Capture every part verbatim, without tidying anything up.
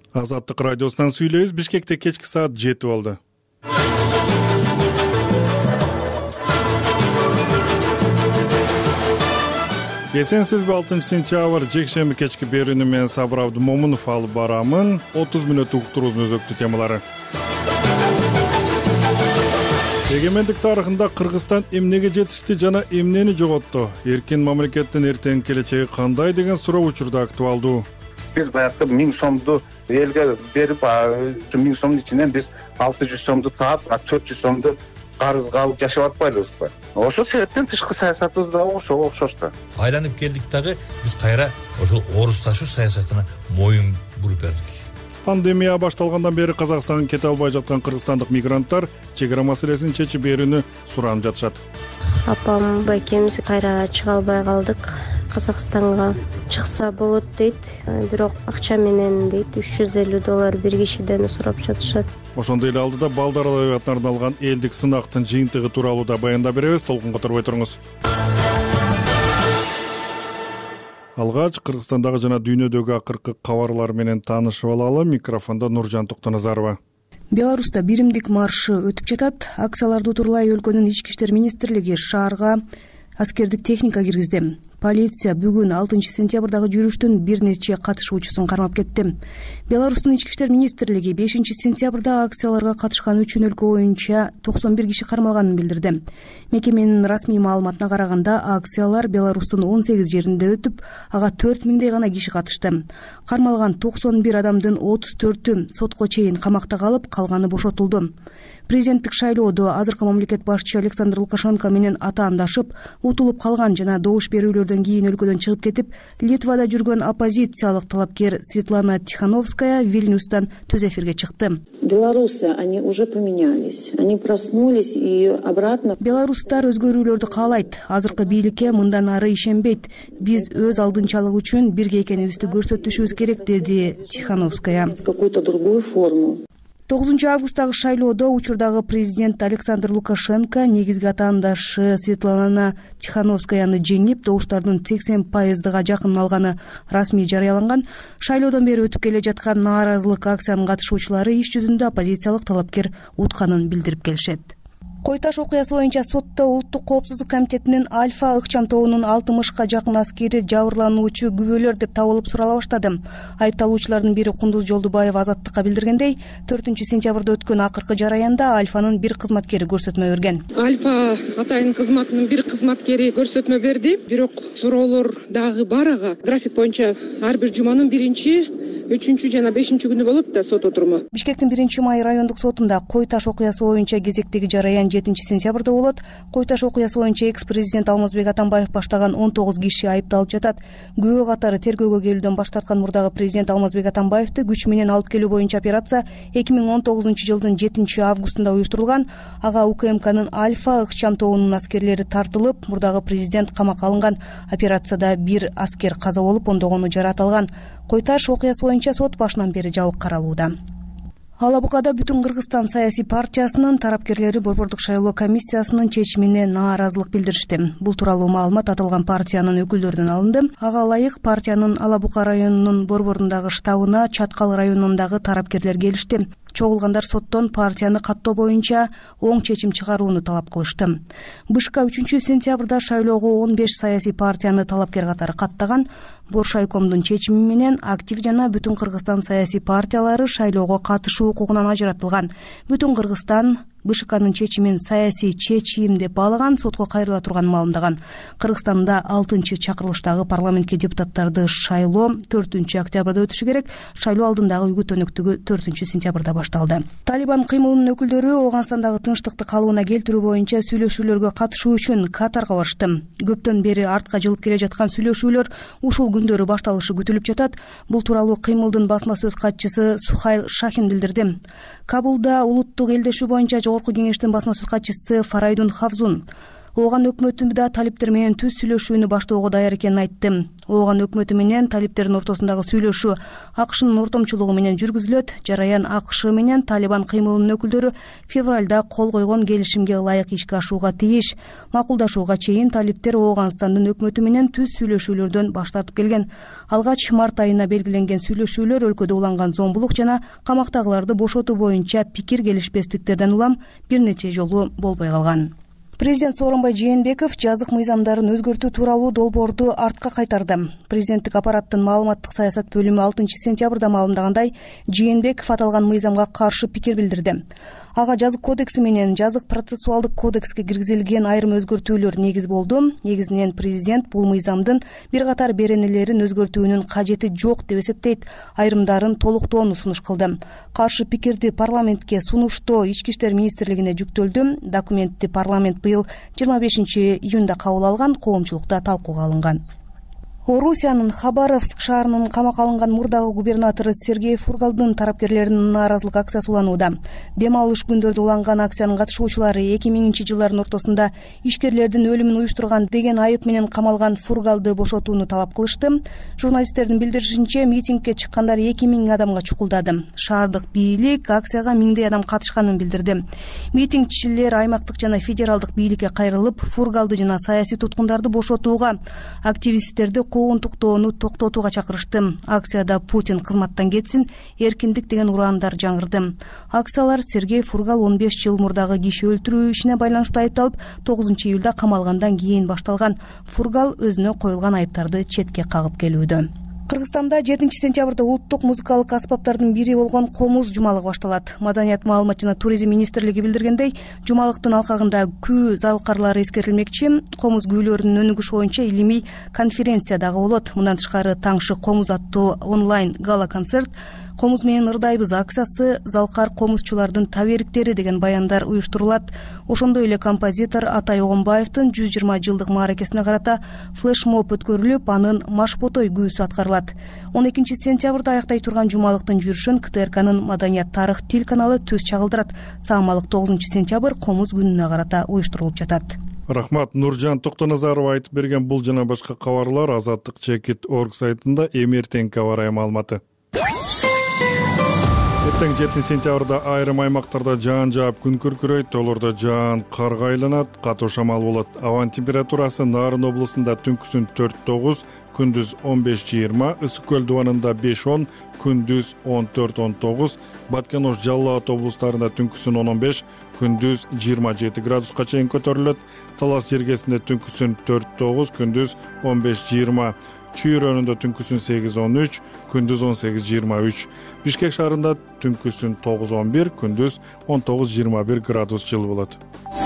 Азаттык радиосунан сүйлөйбүз. Бишкекте кечки саат жети болду. Эсенсизби? алтынчы сентябрь жекшемби кечки берүүнү мен Сабыр Абдымомунов алып барамын. отуз мүнөт уктуруубуздун өзөктүү темалары. Эгемендик тарыхында Кыргызстан эмнеге жетишти жана эмнени жоготту? Эркин мамлекеттин эртеңки келечеги кандай деген суроо учурда актуалдуу. Биз баягы миң сомду элге берип, миң сомдун ичинен биз алты жүз сомду таап, төрт жүз сомду карызга алып жашап атпайбызбы? Ошол себептен тышкы саясатыбыз да ошого окшош да. Айланып келдик дагы биз кайра ошол орусташуу саясатына моюн буруп бердик. Пандемия башталгандан бери Казакстанга кете албай жаткан кыргызстандык мигранттар чек ара маселесин чечип берүүнү суранып жатышат. Апам байкемиз кайра чыга албай калдык. Казакстанга чыкса болот дейт, бирок акча менен дейт үч жүз элүү доллар бир кишиден сурап жатышат. Ошондой эле алдыда балдар адабиятына арналган элдик сынактын жыйынтыгы тууралуу да баяндап беребиз. Толкун которбой туруңуз. Алгач Кыргызстандагы жана дүйнөдөгү акыркы кабарлар менен таанышып алалы. Микрофондо Нуржан Токтоназарова. Беларуста биримдик маршы өтүп жатат. Акцияларды утурлай өлкөнүн ички иштер министрлиги шаарга аскердик техника киргизди. Полиция бүгүн алтынчы сентябрдагы жүрүштүн бир нече катышуучусун кармап кетти. Беларустун ички иштер министрлиги бешинчи сентябрда акцияларга катышкан үчүн өлкө боюнча токсон бир киши кармалганын билдирди. Мекеменин расмий маалыматына караганда акциялар Беларустун он сегиз жеринде өтүп, ага төрт миңдей гана киши катышты. Кармалган токсон бир адамдын отуз төртү сотко чейин камакта калып, калганы бошотулду. Президенттик шайлоодо азыркы мамлекет башчы Александр Лукашенко менен атаандашып, утулуп калган жана добуш берүүлөрдөн кийин өлкөдөн чыгып кетип, Литвада жүргөн оппозициялык талапкер Светлана Тихановская Вильнюстан түз эфирге чыкты. Белорусы, они уже поменялись. Они проснулись и обратно. Белорустар өзгөрүүлөрдү каалайт. Азыркы бийликке мындан ары ишенбейт. Биз өз алдынчалык үчүн бирге экенибизди көрсөтүшүбүз керек, деди Тихановская. Какую-то другую форму. тогузунчу августтагы шайлоодо учурдагы президент Александр Лукашенко негизги атаандашы Светлана Тихановскаяны жеңип, добуштардын сексен пайыздыга жакын алганы расмий жарыяланган. Шайлоодон бери өтүп келе жаткан нааразылык акциянын катышуучулары иш жүзүндө оппозициялык талапкер утканын билдирип келишет. Кой-Таш окуясы боюнча сотто Улуттук коопсуздук комитетинин Альфа ыкчам тобунун алтымышка жакын аскери жабырлануучу күбөлөр деп табылып сурала баштады. Айыпталуучулардын бири Кундуз Жолдубаев Азаттыкка билдиргендей, төртүнчү сентябрда өткөн акыркы жараянда Альфанын бир кызматкери көрсөтмө берген. Альфа атайын кызматынын бир кызматкери көрсөтмө берди, бирок суроолор дагы бар ага. График боюнча ар бир жуманын биринчи, үчүнчү жана бешинчи күнү болот да сот отуруму. Бишкектин биринчи май райондук сотунда Кой-Таш окуясы боюнча кезектеги жараян жетинчи сентябрда болот. Кой-Таш окуясы боюнча экс-президент Алмазбек Атамбаев баштаган он тогуз киши айыпталып жатат. Күбө катары тергөөгө келүүдөн баш тарткан мурдагы президент Алмазбек Атамбаевди күч менен алып келүү боюнча операция эки миң он тогузунчу жылдын жетинчи августунда уюштурулган. Ага УКМКнын Альфа ыкчам тобунун аскерлери тартылып, мурдагы президент камакка алынган. Операцияда бир аскер каза болуп, ондогону жаракат алган. Кой-Таш окуясы боюнча сот башынан бери жабык каралууда. Алабукада Бүтүн Кыргызстан саясий партиясынын тарапкерлери Борбордук шайлоо комиссиясынын чечимине нааразылык билдиришти. Бул тууралуу маалымат аталган партиянын өкүлдөрүнөн алынды. Ага ылайык партиянын Алабука районунун борборундагы штабына Чаткал районундагы тарапкерлер келишти. Чогулгандар соттон партияны каттоо боюнча оң чечим чыгарууну талап кылышты. Бышка үчүнчү сентябрда шайлоого он беш саясий партияны талапкер катары каттаган. Боршайкомдун чечими менен Актив жана Бүтүн Кыргызстан саясий партиялары шайлоого катышуу укугунан ажыратылган. Бүтүн Кыргызстан БШКнын чечимин саясий чечим деп баалаган, сотко кайрыла турган маалымдаган. Кыргызстанда алтынчы чакырылыштагы парламентке депутаттарды шайлоо төртүнчү октябрда өтүшү керек. Шайлоо алдындагы үгүт өнөктүгү төртүнчү сентябрда башталды. Талибан кыймылынын өкүлдөрү Ооганстандагы тынчтыкты калыбына келтирүү боюнча сүйлөшүүлөргө катышуу үчүн Катарга барышты. Көптөн бери артка жылып келе жаткан сүйлөшүүлөр ушул күндөрү башталышы күтүлүп жатат. Бул тууралуу кыймылдын басма сөз катчысы Сухайл Шахин билдирди. Кабулда улуттук элдешүү боюнча Жогорку кеңештин басма сөз катчысы Фарайдун Хавзун Ооган өкмөтү да талиптер менен түз сүйлөшүүнү баштоого даяр экенин айтты. Ооган өкмөтү менен талиптердин ортосундагы сүйлөшүү АКШнын ортомчулугу менен жүргүзүлөт. Жараян АКШ менен Талибан кыймылынын өкүлдөрү февралда кол койгон келишимге ылайык ишке ашууга тийиш. Макулдашууга чейин талиптер Ооганстандын өкмөтү менен түз сүйлөшүүлөрдөн баш тартып келген. Алгач март айына белгиленген сүйлөшүүлөр өлкөдө уланган зомбулук жана камактагыларды бошотуу боюнча пикир келишпестиктерден улам бир нече жолу болбой калган. Президент Сооронбай Жээнбеков жазык мыйзамдарын өзгөртүү тууралуу долбоорду артка кайтарды. Президенттик аппараттын маалыматтык саясат бөлүмү алтынчы сентябрда маалымдагандай, Жээнбеков аталган мыйзамга каршы пикир билдирди. Ага жазык кодекси менен жазык процессуалдык кодекске киргизилген айрым өзгөртүүлөр негиз болду. Негизинен президент бул мыйзамдын бир катар беренелерин өзгөртүүнүн кажети жок деп эсептейт, айрымдарын толуктоону сунуш кылды. Каршы пикирди парламентке сунуштоо Ички иштер министрлигине жүктөлдү. Документти парламент быйыл жыйырма бешинчи июнда кабыл алган, коомчулукта талкууга алынган. Орусиянын Хабаровск шаарынын камакка алынган мурдагы губернатору Сергей Фургалдын тарапкерлеринин нааразылык акциясы уланууда. Дем алыш күндөрдө уланган акциянын катышуучулары эки миңинчи жылдардын ортосунда ишкерлердин өлүмүн уюштурган деген айып менен камалган Фургалды бошотууну талап кылышты. Журналисттердин билдиришинче, митингге чыккандар эки миң адамга чукулдады. Шаардык бийлик акцияга миңдей адам катышканын билдирди. Митингчилер аймактык жана федералдык бийликке кайрылып, Фургалды жана саясий туткундарды бошотууга, активисттерди коонтуктоону токтотууга чакырышты. Акцияда Путин кызматтан кетсин, эркиндик деген ураандар жаңырды. Акциялар Сергей Фургал он беш жыл мурдагы киши өлтүрүү ишине байланыштуу айыпталып, тогузунчу июлда камалгандан кийин башталган. Фургал өзүнө коюлган айыптарды четке кагып келүүдө. Кыргызстанда жетинчи сентябрда улуттук музыкалык аспаптардын бири болгон комуз жумалыгы башталат. Маданият, маалымат жана туризм министрлиги билдиргендей, жумалыктын алкагында күү залкарлары эскерилмекчи. Комуз күүлөрүнүн өнүгүшү боюнча илимий конференция дагы болот. Мындан тышкары Таңшы комуз аттуу онлайн гала-концерт, комуз менен ырдайбыз акциясы, залкар комузчулардын табериктери деген баяндар уюштурулат. Ошондой эле композитор Атай Огонбаевдин жүз жыйырма жылдык мааракесине карата флешмоб өткөрүлүп, анын Машботой күүсү аткарылат. он экинчи сентябрда аяктай турган жумалыктын жүрүшүн КТРКнын Маданият, тарых, тил каналы түз чагылдырат. Саамалык тогузунчу сентябрь комуз күнүнө карата уюштурулуп жатат. Рахмат. Нуржан Токтоназарова айтып берген бул жана башка кабарлар азаттык чекит точка орг сайтында эми эртеңки аба ырайы маалыматы. Эртең жетинчи сентябрда айрым аймактарда жаан жаап күн күркүрөйт, толордо жаан карга айланат, катуу шамал болот. Абанын температурасы Нарын облусунда түнкүсүн төрт тогуз, күндүз он беш жыйырма, Ысык көл дубанында беш он, күндүз он төрт он тогуз, Баткен Ош, Жалал Абад облустарында түнкүсүн он он беш, күндүз жыйырма жети градуска чейин көтөрүлөт. Талас жергесинде түнкүсүн төрт тогуз, күндүз он беш жыйырма, Чүй районунда түнкүсүн сегиз он үч, күндүз он сегиз жыйырма үч, Бишкек шаарында түнкүсүн тогуз он бир, күндүз он тогуз жыйырма бир градус жылы болот.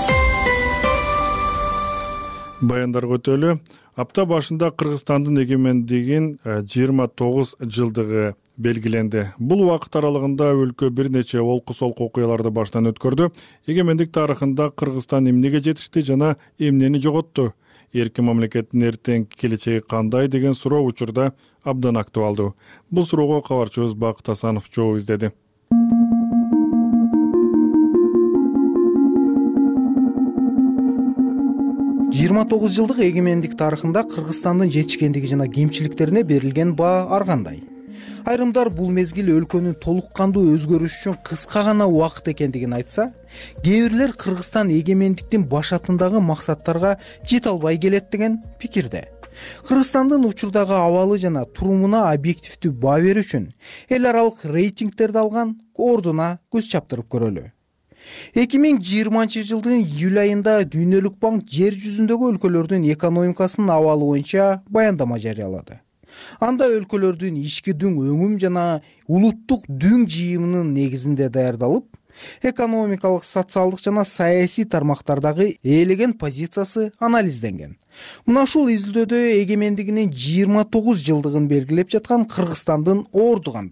Баяндарга өтөлү. Апта башында Кыргызстандын эгемендигин жыйырма тогуз жылдыгы белгиленди. Бул убакыт аралыгында өлкө бир нече олку солку окуяларды баштан өткөрдү. Эгемендик тарыхында Кыргызстан эмнеге жетишти жана эмнени жоготту? Эркин мамлекеттин эртеңки келечеги кандай деген суроо учурда абдан актуалдуу. Бул суроого кабарчыбыз Бакыт Асанов жооп издеди. жыйырма тогуз жылдык эгемендик тарыхында Кыргызстандын жетишкендиги жана кемчиликтерине берилген баа ар кандай. Айрымдар бул мезгил өлкөнүн толук кандуу өзгөрүшү үчүн кыска гана убакыт экендигин айтса, кээ бирлер Кыргызстан эгемендиктин башатындагы максаттарга жете албай келет деген пикирде. Кыргызстандын учурдагы абалы жана турумуна объективдүү баа берүү үчүн эл аралык рейтингтерди алган ордуна көз чаптырып көрөлү. эки миң жыйырманчы жылдын июль айында Дүйнөлүк банк жер жүзүндөгү өлкөлөрдүн экономикасынын абалы боюнча баяндама жарыялады. Анда өлкөлөрдүн ички дүң өңүм жана улуттук дүң жыйымынын негизинде даярдалып, экономикалык, социалдык жана саясий тармактардагы ээлеген позициясы анализденген. Мына ушул изилдөөдө эгемендигинин жыйырма тогуз жылдыгын белгилеп жаткан Кыргызстандын орду кандай?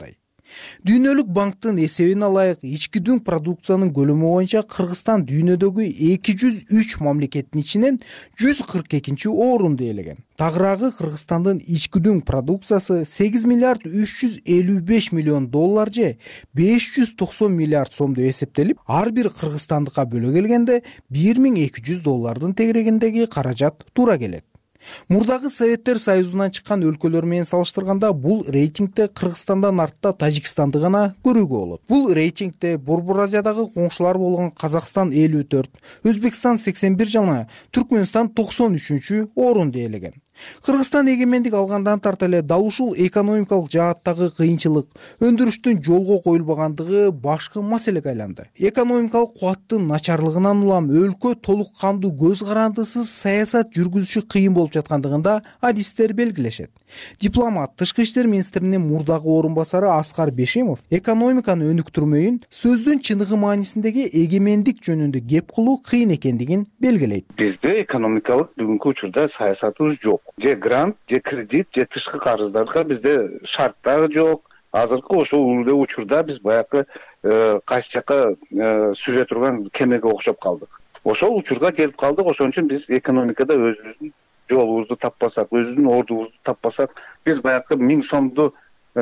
Дүйнөлүк банктын эсебине ылайык ички дүң продукциянын көлөмү боюнча Кыргызстан дүйнөдөгү эки жүз үч мамлекеттин ичинен жүз кырк экинчи орунду ээлеген. Тагыраагы Кыргызстандын ички дүң продукциясы сегиз миллиард үч жүз элүү беш миллион доллар же беш жүз токсон миллиард сомдо эсептелип, ар бир кыргызстандыкка бөлө келгенде бир миң эки жүз доллардын тегерегиндеги каражат туура келет. Мурдагы Советтер Союзунан чыккан өлкөлөр менен салыштырганда бул рейтингде Кыргызстандан артта Тажикстанды гана көрүүгө болот. Бул рейтингде Борбор Азиядагы коңшулар болгон Казакстан элүү төрт, Өзбекстан сексен бир жана Түркмөнстан токсон үчүнчү орунду ээлеген. Кыргызстан эгемендик алгандан тарта эле дал ушул экономикалык жааттагы кыйынчылык, өндүрүштүн жолго коюлбагандыгы башкы маселеге айланды. Экономикалык кубаттын начарлыгынан улам өлкө толук кандуу көз карандысыз саясат жүргүзүшү кыйын болуп жаткандыгында адистер белгилешет. Дипломат, Тышкы иштер министринин мурдагы орун басары Аскар Бешимов экономиканы өнүктүрмөйүн сөздүн чыныгы маанисиндеги эгемендик жөнүндө кеп кылуу кыйын экендигин белгилейт. Бизде экономикалык бүгүнкү учурда саясатыбыз жок. Же грант, же кредит, же тышкы карыздарга бизде шарттар жок. Азыркы ошол эле учурда биз баягы кайсы жака сүзө турган кемеге окшоп калдык. Ошол учурга келип калдык. Ошон үчүн биз экономикада өзүбүздүн жолубузду таппасак, өзүбүздүн ордубузду таппасак, биз баягы миң сомду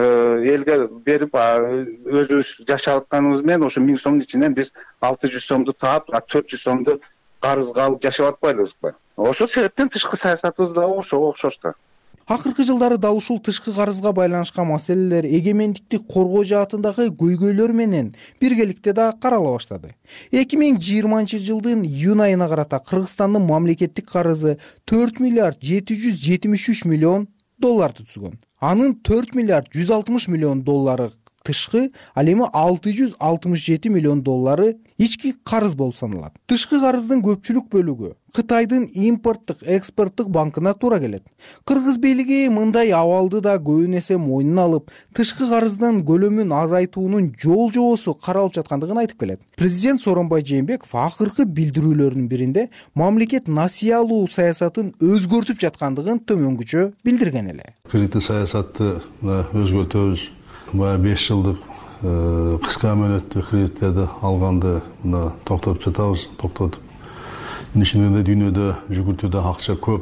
элге берип өзүбүз жашап атканыбыз менен ошо миң сомдун ичинен биз алты жүз сомду таап, төрт жүз сомду карызга алып жашап атпайлыбызбы? Ошол себептен тышкы саясатыбыз да ошого окшош да. Акыркы жылдары дал ушул тышкы карызга байланышкан маселелер эгемендикти коргоо жаатындагы көйгөйлөр менен биргеликте да карала баштады. эки миң жыйырманчы жылдын июнь айына карата Кыргызстандын мамлекеттик карызы төрт миллиард жети жүз жетимиш үч миллион долларды түзгөн. Анын төрт миллиард жүз алтымыш миллион доллары тышкы, ал эми алты жүз алтымыш жети миллион доллары ички карыз болуп саналат. Тышкы карыздын көпчүлүк бөлүгү Кытайдын импорттук, экспорттук банкына туура келет. Кыргыз бийлиги мындай абалды да көбүн эсе мойнуна алып, тышкы карыздын көлөмүн азайтуунун жол жобосу каралып жаткандыгын айтып келет. Президент Сооронбай Жээнбеков акыркы билдирүүлөрүнүн биринде мамлекет насыя алуу саясатын өзгөртүп жаткандыгын төмөнгүчө билдирген эле. Кредиттик саясатты өзгөртөбүз. Бая беш жылдык кыска мөөнөттүү кредиттерди алганды мына токтотуп жатабыз, токтотуп. Ишинде дүйнөдө жүгүртүүдө акча көп.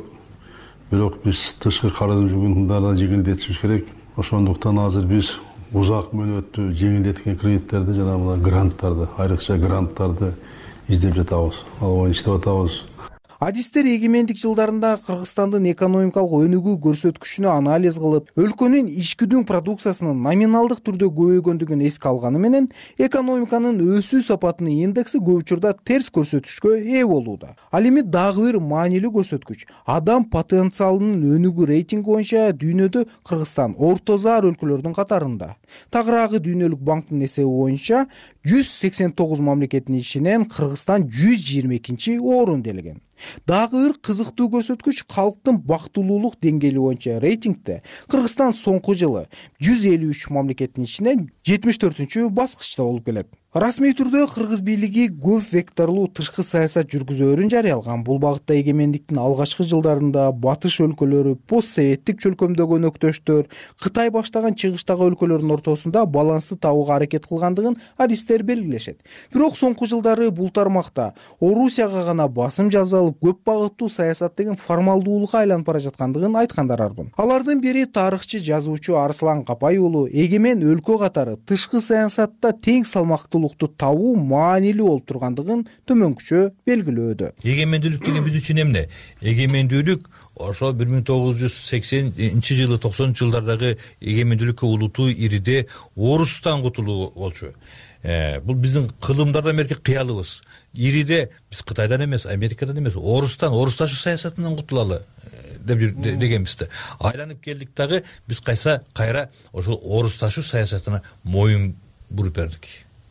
Бирок биз тышкы карыздын жүгүн да жеңилдетишибиз керек. Ошондуктан азыр биз узак мөөнөттүү жеңилдеткен кредиттерди жана мына гранттарды, айрыкча гранттарды издеп жатабыз. Ал боюнча иштеп атабыз. Адистер эгемендик жылдарында Кыргызстандын экономикалык өнүгүү көрсөткүчүнө анализ кылып, өлкөнүн ички дүң продукциясынын номиналдык түрдө көбөйгөндүгүн эске алганы менен экономиканын өсүү сапатынын индекси көп учурда терс көрсөтүшкө ээ болууда. Ал эми дагы бир маанилүү көрсөткүч адам потенциалынын өнүгүү рейтинги боюнча дүйнөдө Кыргызстан орто заар өлкөлөрдүн катарында. Тагыраагы дүйнөлүк банктын эсеби боюнча жүз сексен тогуз мамлекеттин ичинен Кыргызстан жүз жыйырма экинчи орунду ээлеген. Дагы бир кызыктуу көрсөткүч калктын бактылуулук деңгээли боюнча рейтингде Кыргызстан соңку жылы жүз элүү үч мамлекеттин ичинен жетимиш төртүнчү баскычта болуп келет. Расмий түрдө Кыргыз бийлиги көп векторлуу тышкы саясат жүргүзөөрүн жарыялган. Бул багытта эгемендиктин алгачкы жылдарында батыш өлкөлөрү, постсоветтик чөлкөмдөгөн өктөштөр, Кытай баштаган чыгыштагы өлкөлөрдүн ортосунда балансты табууга аракет кылгандыгын адистер белгилешет. Бирок соңку жылдары бул тармакта Орусияга гана басым жасалып, көп багыттуу саясат деген формалдуулукка айланып бара жаткандыгын айткандар арбын. Алардын бири тарыхчы, жазуучу Арслан Капай уулу эгемен өлкө катары тышкы саясатта тең салмактуулук табуу маанилүү болуп тургандыгын төмөнкүчө белгилөөдө. Эгемендүүлүк деген биз үчүн эмне? Эгемендүүлүк ошо бир миң тогуз жүз сексенинчи жылы токсонунчу жылдардагы эгемендүүлүккө улутуу ириде орустан кутулуу болчу. Э, бул биздин кылымдардан берки кыялыбыз. Ириде биз Кытайдан эмес, Америкадан эмес, орустан, орусташы саясатынан кутулалы деп дегенбиз да. Айланып келдик дагы биз кайса кайра ошол орусташы саясатына моюн буруп бердик.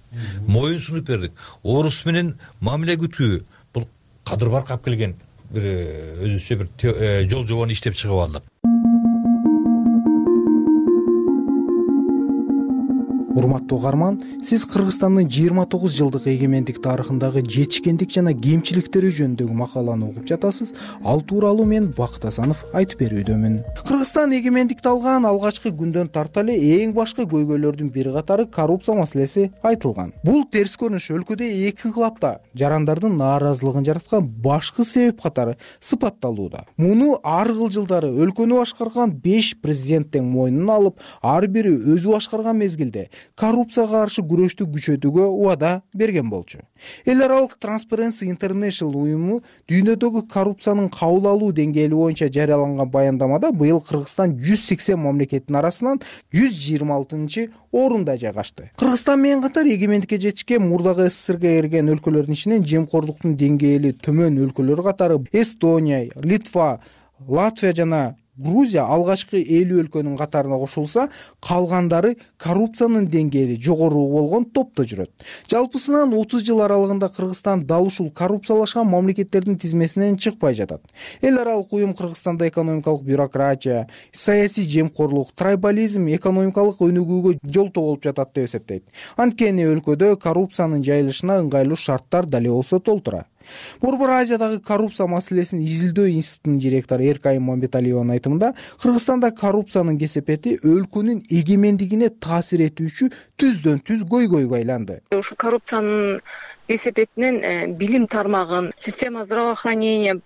Моюн сунуп бердик. Орус менен мамиле күтүү бул кадыр баркап келген бир өзүнчө бир жол жобону иштеп чыгып алдык. урматтуу угарман, сиз Кыргызстандын жыйырма тогуз жылдык эгемендик тарыхындагы жетишкендик жана кемчиликтери жөнүндөгү макаланы угуп жатасыз. Ал тууралуу мен Бакыт Асанов айтып берүүдөмүн. Кыргызстан эгемендикти алган алгачкы күндөн тарта эле эң башкы көйгөйлөрдүн бир катары коррупция маселеси айтылган. Бул терс көрүнүш өлкөдө эки инкылапта жарандардын нааразылыгын жараткан башкы себеп катары сыпатталууда. Муну ар кыл жылдары өлкөнү башкарган беш президенттин мойнуна алып, ар бири өзү башкарган мезгилде коррупцияга каршы күрөштү күчөтүүгө убада берген болчу. Эл аралык Transparency International уюму дүйнөдөгү коррупциянын кабыл алуу деңгээли боюнча жарыяланган баяндамада быйыл Кыргызстан жүз сексен мамлекеттин арасынан жүз жыйырма алтынчы орунда жайгашты. Кыргызстан менен катар эгемендикке жетишкен мурдагы СССРге кирген өлкөлөрдүн ичинен жемкорлуктун деңгээли төмөн өлкөлөр катары Эстония, Литва, Латвия жана Грузия алгачкы элүү өлкөнүн катарына кошулса, калгандары коррупциянын деңгээли жогору болгон топто жүрөт. Жалпысынан отуз жыл аралыгында Кыргызстан дал ушул коррупциялашкан мамлекеттердин тизмесинен чыкпай жатат. Эл аралык уюм Кыргызстанда экономикалык бюрократия, саясий жемкорлук, трайбализм экономикалык өнүгүүгө жолтоо болуп жатат деп эсептейт. Анткени өлкөдө коррупциянын жайылышына ыңгайлуу шарттар дале болсо толтура. Борбор Азиядагы коррупция маселесин изилдөө институтунун директору Эркайым Мамбеталиеванын айтымында, Кыргызстанда коррупциянын кесепети өлкөнүн эгемендигине таасир этүүчү түздөн түз көйгөйгө айланды. Ушу коррупциянын кесепетинен билим тармагын, система здравоохранения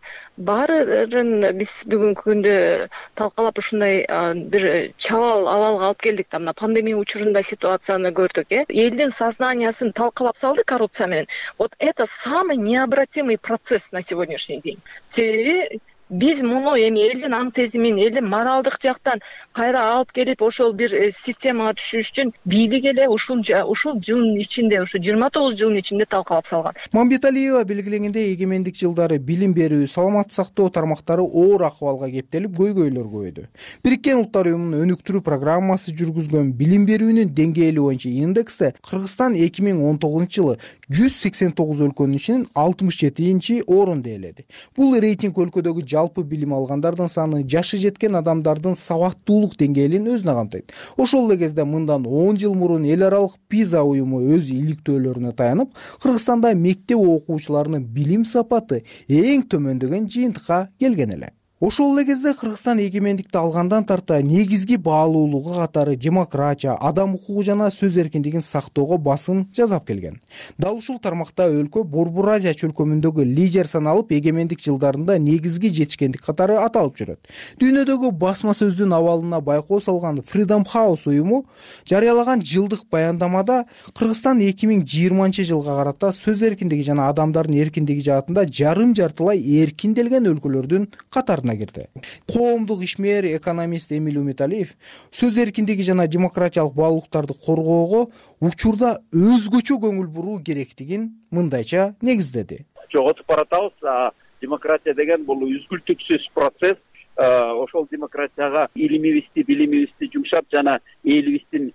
баарын биз бүгүнкү күндө талкалап ушундай бир чабал абалга алып келдик да. Мына пандемия учурунда ситуацияны көрдүк, э. Элдин сознаниясын талкалап салды коррупция менен. Вот это самый необратимый процесс на сегодняшний день. Себеби биз муну эми элдин аң сезимин, элдин моралдык жактан кайра алып келип, ошол бир системага түшүш үчүн бийлик эле ушул ушул жылдын ичинде, ушу жыйырма тогуз жылдын ичинде талкалап салган. Мамбеталиева белгилегендей, эгемендик жылдары билим берүү, саламаттык сактоо тармактары оор акыбалга кептелип, көйгөйлөр көбөйдү. Бириккен Улуттар уюмунун өнүктүрүү программасы жүргүзгөн билим берүүнүн деңгээли боюнча индексте Кыргызстан эки миң он тогузунчу жылы жүз сексен тогуз өлкөнүн ичинен алтымыш жетинчи орунду ээледи. Бул рейтинг өлкөдөгү жалпы билим алгандардын саны, жашы жеткен адамдардын сабаттуулук деңгээлин өзүнө камтыйт. Ошол эле кезде мындан он жыл мурун эл аралык Пиза уюму өз иликтөөлөрүнө таянып, Кыргызстанда мектеп окуучуларынын билим сапаты эң төмөн деген жыйынтыкка келген эле. Ошол эле кезде Кыргызстан эгемендикти алгандан тарта негизги баалуулугу катары демократия, адам укугу жана сөз эркиндигин сактоого басым жасап келген. Дал ушул тармакта өлкө Борбор Азия чөлкөмүндөгү лидер саналып, эгемендик жылдарында негизги жетишкендик катары аталып жүрөт. Дүйнөдөгү басма сөздүн абалына байкоо салган Freedom House уюму жарыялаган жылдык баяндамада Кыргызстан эки миң жыйырманчы жылга карата сөз эркиндиги жана адамдардын эркиндиги жаатында жарым жартылай эркинделген өлкөлөрдүн катарына кирди. Коомдук ишмер, экономист Эмиль Умиталиев сөз эркиндиги жана демократиялык баалуулуктарды коргоого учурда өзгөчө көңүл буруу керектигин мындайча негиздеди. Жоготуп баратабыз. Демократия деген бул үзгүлтүксүз процесс. Ошол демократияга илимибизди, билимибизди жумшап жана элибиздин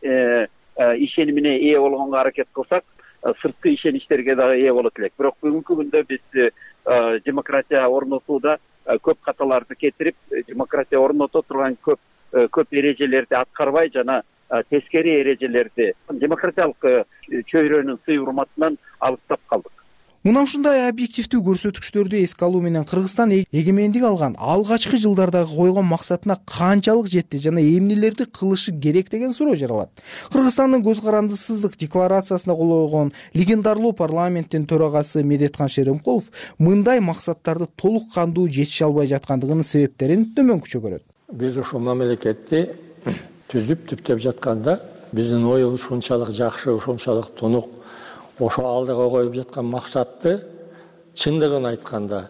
ишенимине ээ болгонго аракет кылсак, сырткы ишеничтерге дагы ээ болот элек. Бирок бүгүнкү күндө биз демократия орнотууда көп каталарды кетирип, демократия орното турган көп көп эрежелерди аткарбай жана тескери эрежелерди демократиялык чөйрөнүн сый урматынан алыстап калдык. Мына ушундай объективдүү көрсөткүчтөрдү эске алуу менен Кыргызстан эгемендик алган алгачкы жылдардагы койгон максатына канчалык жетти жана эмнелерди кылышы керек деген суроо жаралат. Кыргызстандын көз карандысыздык декларациясында колгон легендарлуу парламенттин төрагасы Медеткан Шеримкулов мындай максаттарды толук кандуу жетише албай жаткандыгынын себептерин төмөнкүчө көрөт. Биз ушул мамлекетти түзүп түптөп жатканда биздин оюбуз ушунчалык жакшы, ушунчалык тунук, ошо алдыга коюп жаткан максатты чындыгын айтканда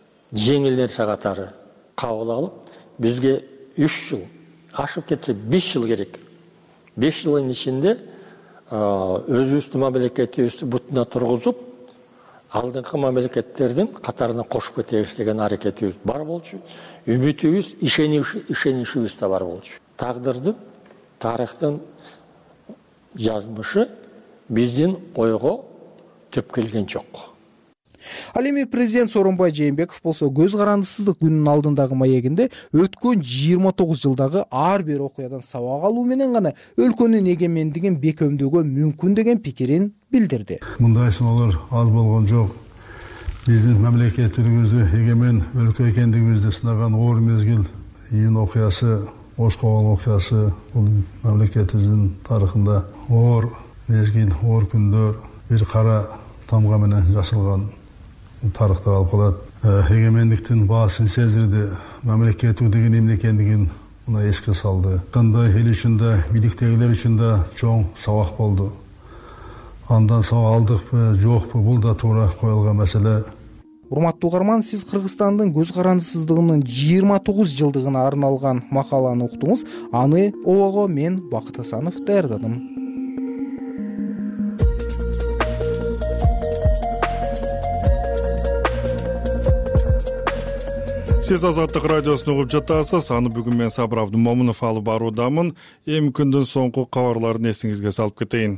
жеңил нерсе катары кабыл алып, бизге үч жыл, ашып кетсе беш жыл керек. беш жылдын ичинде өзүбүздүн мамлекетибизди бутуна тургузуп, алдыңкы мамлекеттердин катарына кошуп кетебиз деген аракетибиз бар болчу. Үмүтүбүз, ишеничибиз да бар болчу. Тагдырдын, тарыхтын жазмышы биздин ойго төп келген жок. Ал эми президент Сооронбай Жээнбеков болсо көз карандысыздык күнүнүн алдындагы маегинде өткөн жыйырма тогуз жылдагы ар бир окуядан сабак алуу менен гана өлкөнүн эгемендигин бекемдөөгө мүмкүн деген пикирин билдирди. Мындай сыноолор аз болгон жок. Биздин мамлекеттүүлүгүбүздү эгемен өлкө экендигибизди сынаган оор мезгил июнь окуясы, Ош кобол окуясы бул мамлекетибиздин тарыхында оор мезгил, оор күндөр, бир кара тамга менен жазылган тарыхта калып калат. Эгемендиктин баасын сездирди, мамлекеттүү деген эмне экендигин мына эске салды. Кандай эл үчүн да, бийликтегилер үчүн да чоң сабак болду. Андан сабак алдыкпы, жокпу, бул да туура коюлган маселе. Урматтуу угарман, сиз Кыргызстандын көз карандысыздыгынын жыйырма тогуз жылдыгына арналган макаланы уктуңуз. Аны обого мен Бакыт Асанов даярдадым. Сиз Азаттык радиосун угуп жатасыз. Аны бүгүн мен Сабыр Абдымомунов алып баруудамын. Эми күндүн соңку кабарларын эсиңизге салып кетейин.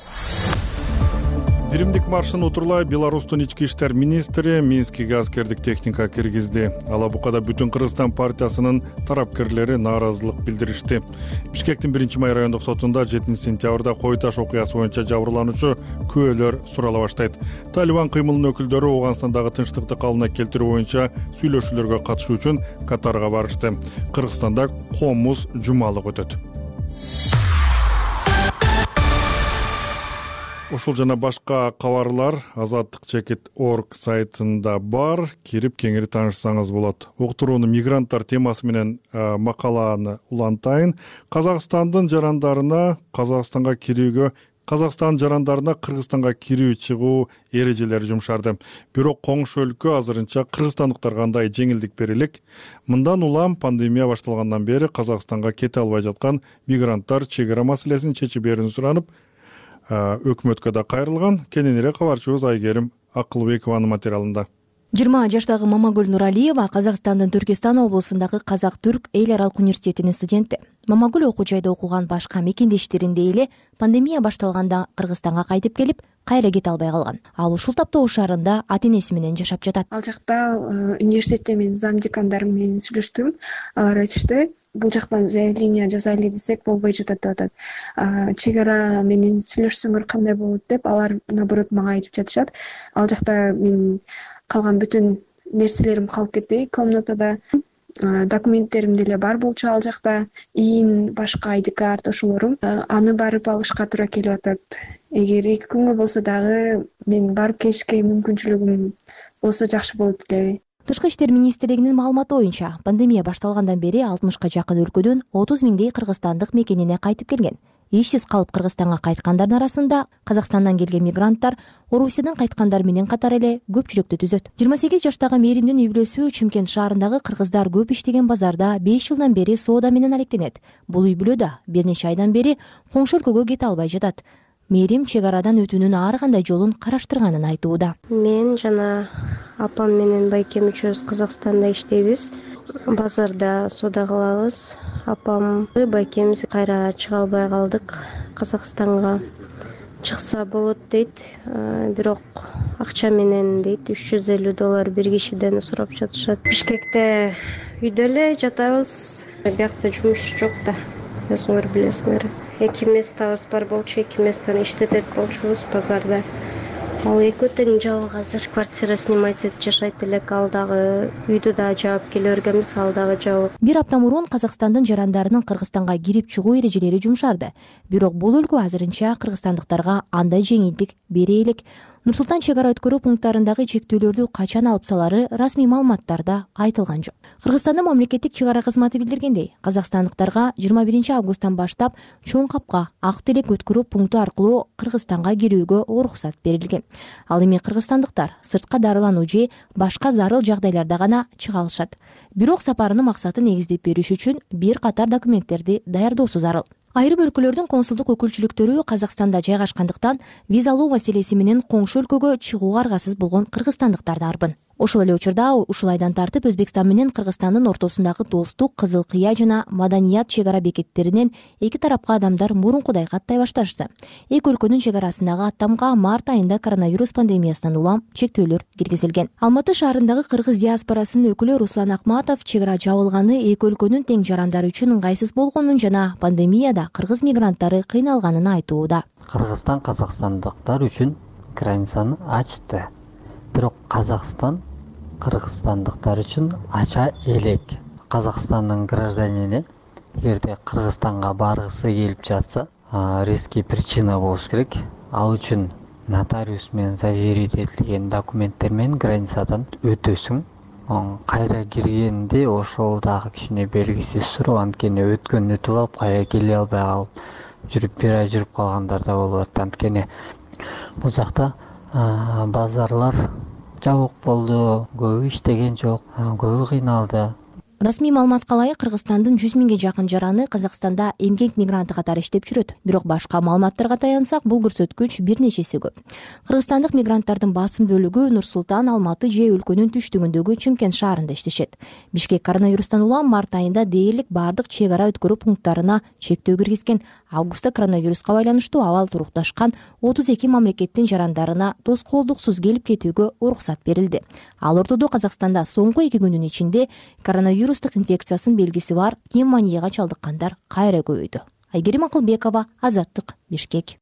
Диримдик маршын утурлай Беларустун ички иштер министри Минскиге аскердик техника киргизди. Алабукада Бүтүн Кыргызстан партиясынын тарапкерлери нааразылык билдиришти. Бишкектин биринчи май райондук сотунда жетинчи сентябрда Кой Таш окуясы боюнча жабырлануучу күбөлөр сурала баштайт. Талибан кыймылынын өкүлдөрү Ооганстандагы тынчтыкты калыбына келтирүү боюнча сүйлөшүүлөргө катышуу үчүн Катарга барышты. Кыргызстанда комуз жумалык өтөт. Ушул жана башка кабарлар азаттык чекит точка орг сайтында бар. Кирип кеңири таанышсаңыз болот. Уктурууну мигранттар темасы менен макаланы улантайын. Казакстандын жарандарына Казакстанга кирүүгө Казакстан жарандарына Кыргызстанга кирүү чыгуу эрежелери жумшарды. Бирок коңшу өлкө азырынча кыргызстандыктарга кандай жеңилдик берилик? Мындан улам пандемия башталгандан бери Казакстанга кете албай жаткан мигранттар чегара маселесин чечип берүүнү суранып, өкмөткө да кайрылган. Кененирээк кабарчыбыз Айгерим Акылбекованын материалында. жыйырма жаштагы Мамагүл Нуралиева Казакстандын Түркистан облусундагы Казак-Түрк эл аралык университетинин студенти. Мамагүл окуу жайда окуган башка мекендештериндей эле пандемия башталганда Кыргызстанга кайтып келип, кайра кете албай калган. Ал ушул Топтогуш шаарында ата-энеси менен жашап жатат. Ал жакта университетте менин зам декандарым менен сүйлөштүм. Алар айтышты, бул жактан заявление жазайлы десек болбой жатат деп атат. Чек ара менен сүйлөшсөңөр кандай болот деп алар наоборот мага айтып жатышат. Ал жакта мен калган бүтүн нерселерим калып кетти комнатада. Документтерим деле бар болчу ал жакта, иин, башка ай ди карт ошолорум. Аны барып алышка туура келип атат. Эгер эки күнгө болсо дагы мен барып келишке мүмкүнчүлүгүм болсо жакшы болот эле. Тышкы иштер министрлигинин маалыматы боюнча, пандемия башталгандан бери алтымышка жакын өлкөдөн отуз миңдей кыргызстандык мекенине кайтып келген. Ишсиз калып Кыргызстанга кайткандардын арасында Казакстандан келген мигранттар, Орусиядан кайткандар менен катар эле көпчүлүктү түзөт. жыйырма сегиз жаштагы Мээримдин үй бүлөсү Чымкент шаарындагы кыргыздар көп иштеген базарда беш жылдан бери соода менен алектенет. Бул үй бүлө да бир нече айдан бери коңшу өлкөгө кете албай жатат. Мээрим чек арадан өтүүнүн ар кандай жолун караштырганын айтууда. Мен жана апам менен байкем үчөөбүз Казакстанда иштейбиз. Базарда соода кылабыз. Апам байкемиз кайра чыга албай калдык. Казакстанга чыкса болот дейт. Бирок акча менен дейт үч жүз элүү доллар бир кишиден сурап жатышат. Бишкекте үйдө эле жатабыз. Биякта жумуш жок да. Өзүңөр билесиңер. Эки местабыз бар болчу, эки месттен иштетет болчубуз базарда. Ал экөөтөн жабык азыр квартира снимать этип жашайт элек, ал дагы үйдү да жаап келе бергенбиз, ал дагы жабык. Бир апта мурун Казакстандын жарандарынын Кыргызстанга кирип чыгуу эрежелери жумшарды. Бирок бул өлкө азырынча кыргызстандыктарга андай жеңилдик бере элек. Нур-Султан чек ара өткөрүү пункттарындагы чектөөлөрдү качан алып салары расмий маалыматтарда айтылган жок. Кыргызстандын мамлекеттик чек ара кызматы билдиргендей, казакстандыктарга жыйырма биринчи августтан баштап Чоң Капка Ак Телек өткөрүү пункту аркылуу Кыргызстанга кирүүгө уруксат берилген. Ал эми кыргызстандыктар сыртка дарылануу же башка зарыл жагдайларда гана чыга алышат. Бирок сапарынын максаты негиздеп бериш үчүн бир катар документтерди даярдоосу зарыл. Айрым өлкөлөрдүн консулдук өкүлчүлүктөрү Казакстанда жайгашкандыктан виза алуу маселеси менен коңшу өлкөгө чыгууга аргасыз болгон кыргызстандыктар да арбын. Ошол эле учурда ушул айдан тартып Өзбекстан менен Кыргызстандын ортосундагы достук, Кызыл Кыя жана Маданият чек ара бекеттеринен эки тарапка адамдар мурункудай каттай башташты. Эки өлкөнүн чек арасындагы аттамга март айында коронавирус пандемиясынан улам чектөөлөр киргизилген. Алматы шаарындагы кыргыз диаспорасынын өкүлү Руслан Акматов чек ара жабылганы эки өлкөнүн тең жарандары үчүн ыңгайсыз болгонун жана пандемияда кыргыз мигранттары кыйналганын айтууда. Кыргызстан казакстандыктар үчүн границаны ачты. Бирок Казакстан кыргызстандыктар үчүн ача элек. Казакстандын гражданине эгерде Кыргызстанга баргысы келип жатса, резкий причина болуш керек. Ал үчүн нотариус менен заверить этилген документтер менен границадан өтөсүң. Кайра киргенде ошол дагы кичине белгисиз суроо, анткени өткөн өтүп алып, кайра келе албай калып, жүрүп бир ай жүрүп калгандар да болуп атат. Анткени бул жакта базарлар жабык болду, көбү иштеген жок, көбү кыйналды. Расмий маалыматка ылайык Кыргызстандын жүз миңге жакын жараны Казакстанда эмгек мигранты катары иштеп жүрөт. Бирок башка маалыматтарга таянсак, бул көрсөткүч бир нечеси көп. Кыргызстандык мигранттардын басым бөлүгү Нур-Султан, Алматы же өлкөнүн түштүгүндөгү Чымкент шаарында иштешет. Бишкек коронавирустан улам март айында дээрлик бардык чек ара өткөрүү пункттарына чектөө киргизген. Августта коронавируска байланыштуу абал турукташкан отуз эки мамлекеттин жарандарына тоскоолдуксуз келип кетүүгө уруксат берилди. Ал ортодо Казакстанда соңку эки күнүн ичинде коронавирустук инфекциясынын белгиси бар пневмонияга чалдыккандар кайра көбөйдү. Айгерим Акылбекова, Азаттык, Бишкек.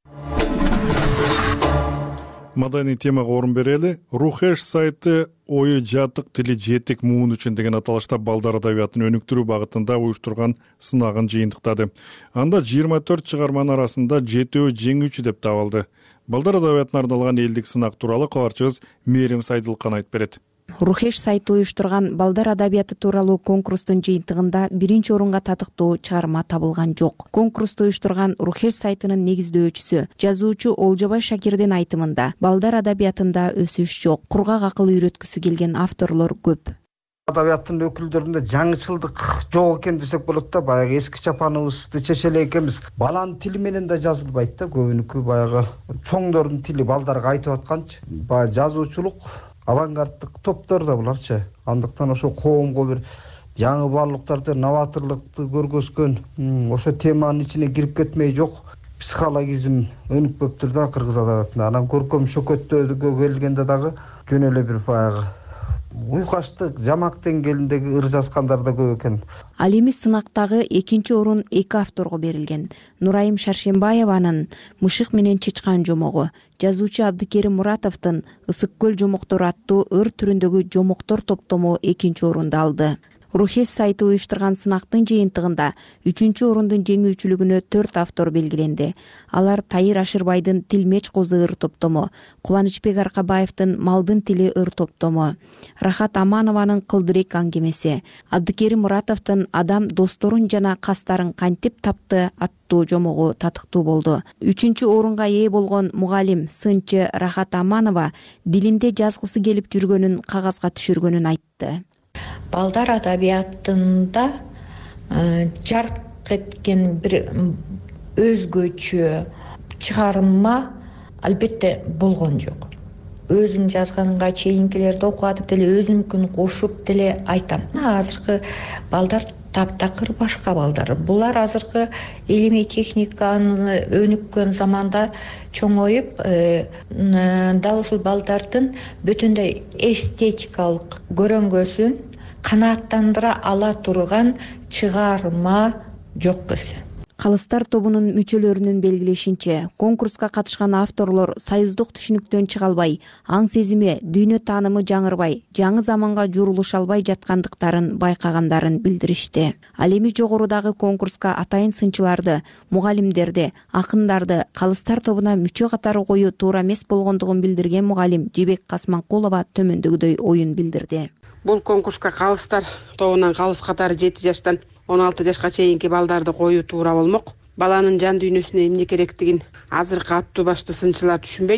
Маданий темага орун берели. Рухеш сайты ою жатык тили жетик муун үчүн деген аталышта балдар адабиятын өнүктүрүү багытында уюштурган сынагын жыйынтыктады. Анда жыйырма төрт чыгарманын арасында жетөө жеңүүчү деп табылды. Балдар адабиятына арналган элдик сынак тууралуу кабарчыбыз Мээрим Сайдылкан айтып берет. Рухеш сайты уюштурган балдар адабияты тууралуу конкурстун жыйынтыгында биринчи орунга татыктуу чыгарма табылган жок. Конкурсту уюштурган Рухеш сайтынын негиздөөчүсү, жазуучу Олжобай Шакирдин айтымында, балдар адабиятында өсүш жок, кургак акыл үйрөткүсү келген авторлор көп. Адабияттын өкүлдөрүндө жаңычылдык жок экен десек болот да, баягы эски чапаныбызды чечеле экенбиз. Баланын тили менен да жазылбайт да, көбүнүкү баягы чоңдордун тили балдарга айтып атканчы. Баягы жазуучулук авангарддык топтор да буларчы. Андыктан ошо коомго бир жаңы баалуулуктарды, новаторлукту көргөзгөн, ошо теманын ичине кирип кетмей жок психологизм өнүкпөптүр да кыргыз адабиятында. Анан көркөм шөкөттөөгө келгенде дагы жөн эле бир баягы уйкаштык, жамак деңгээлиндеги ыр жазгандар да көп экен. Ал эми сынактагы экинчи орун эки авторго берилген. Нурайым Шаршембаеванын Мышык менен Чычкан жомогу, жазуучу Абдыкерим Муратовдун Ысык көл жомоктору аттуу ыр түрүндөгү жомоктор топтому экинчи орунду алды. Рухеш сайты уюштурган сынактын жыйынтыгында үчүнчү орундун жеңүүчүлүгүнө төрт автор белгиленди. Алар Тайыр Ашырбайдын Тилмеч козу ыр топтому, Кубанычбек Аркабаевдин Малдын тили ыр топтому, Рахат Аманованын Кылдырек аңгемеси, Абдыкерим Муратовдун Адам досторун жана кастарын кантип тапты аттуу жомогу татыктуу болду. Үчүнчү орунга ээ болгон мугалим сынчы Рахат Аманова дилинде жазгысы келип жүргөнүн кагазга түшүргөнүн айтты. Балдар адабиятында жарк эткен бир өзгөчө чыгарма албетте болгон жок. Өзүм жазганга чейинкилерди окуп деле өзүмкүн кошуп деле айтам. Азыркы балдар таптакыр башка балдар. Булар азыркы илимий техниканы өнүккөн заманда чоңоюп, дал ушул балдардын бүтүндөй эстетикалык көрөнгөсүн канааттандыра ала турган чыгарма жок эсе. Калыстар тобунун мүчөлөрүнүн белгилешинче, конкурска катышкан авторлор союздук түшүнүктөн чыга албай, аң сезими, дүйнө таанымы жаңырбай, жаңы заманга журулуша албай жаткандыктарын байкагандарын билдиришти. Ал эми жогорудагы конкурска атайын сынчыларды, мугалимдерди, акындарды калыстар тобуна мүчө катары коюу туура эмес болгондугун билдирген мугалим Жебек Касманкулова төмөндөгүдөй оюн билдирди. Бул конкурска калыстар тобунан калыс катары жети жаштан он алты жашка чейинки балдарды коюу туура болмок. Баланын жан дүйнөсүнө эмне керектигин азыркы аттуу баштуу сынчылар түшүнбөйт.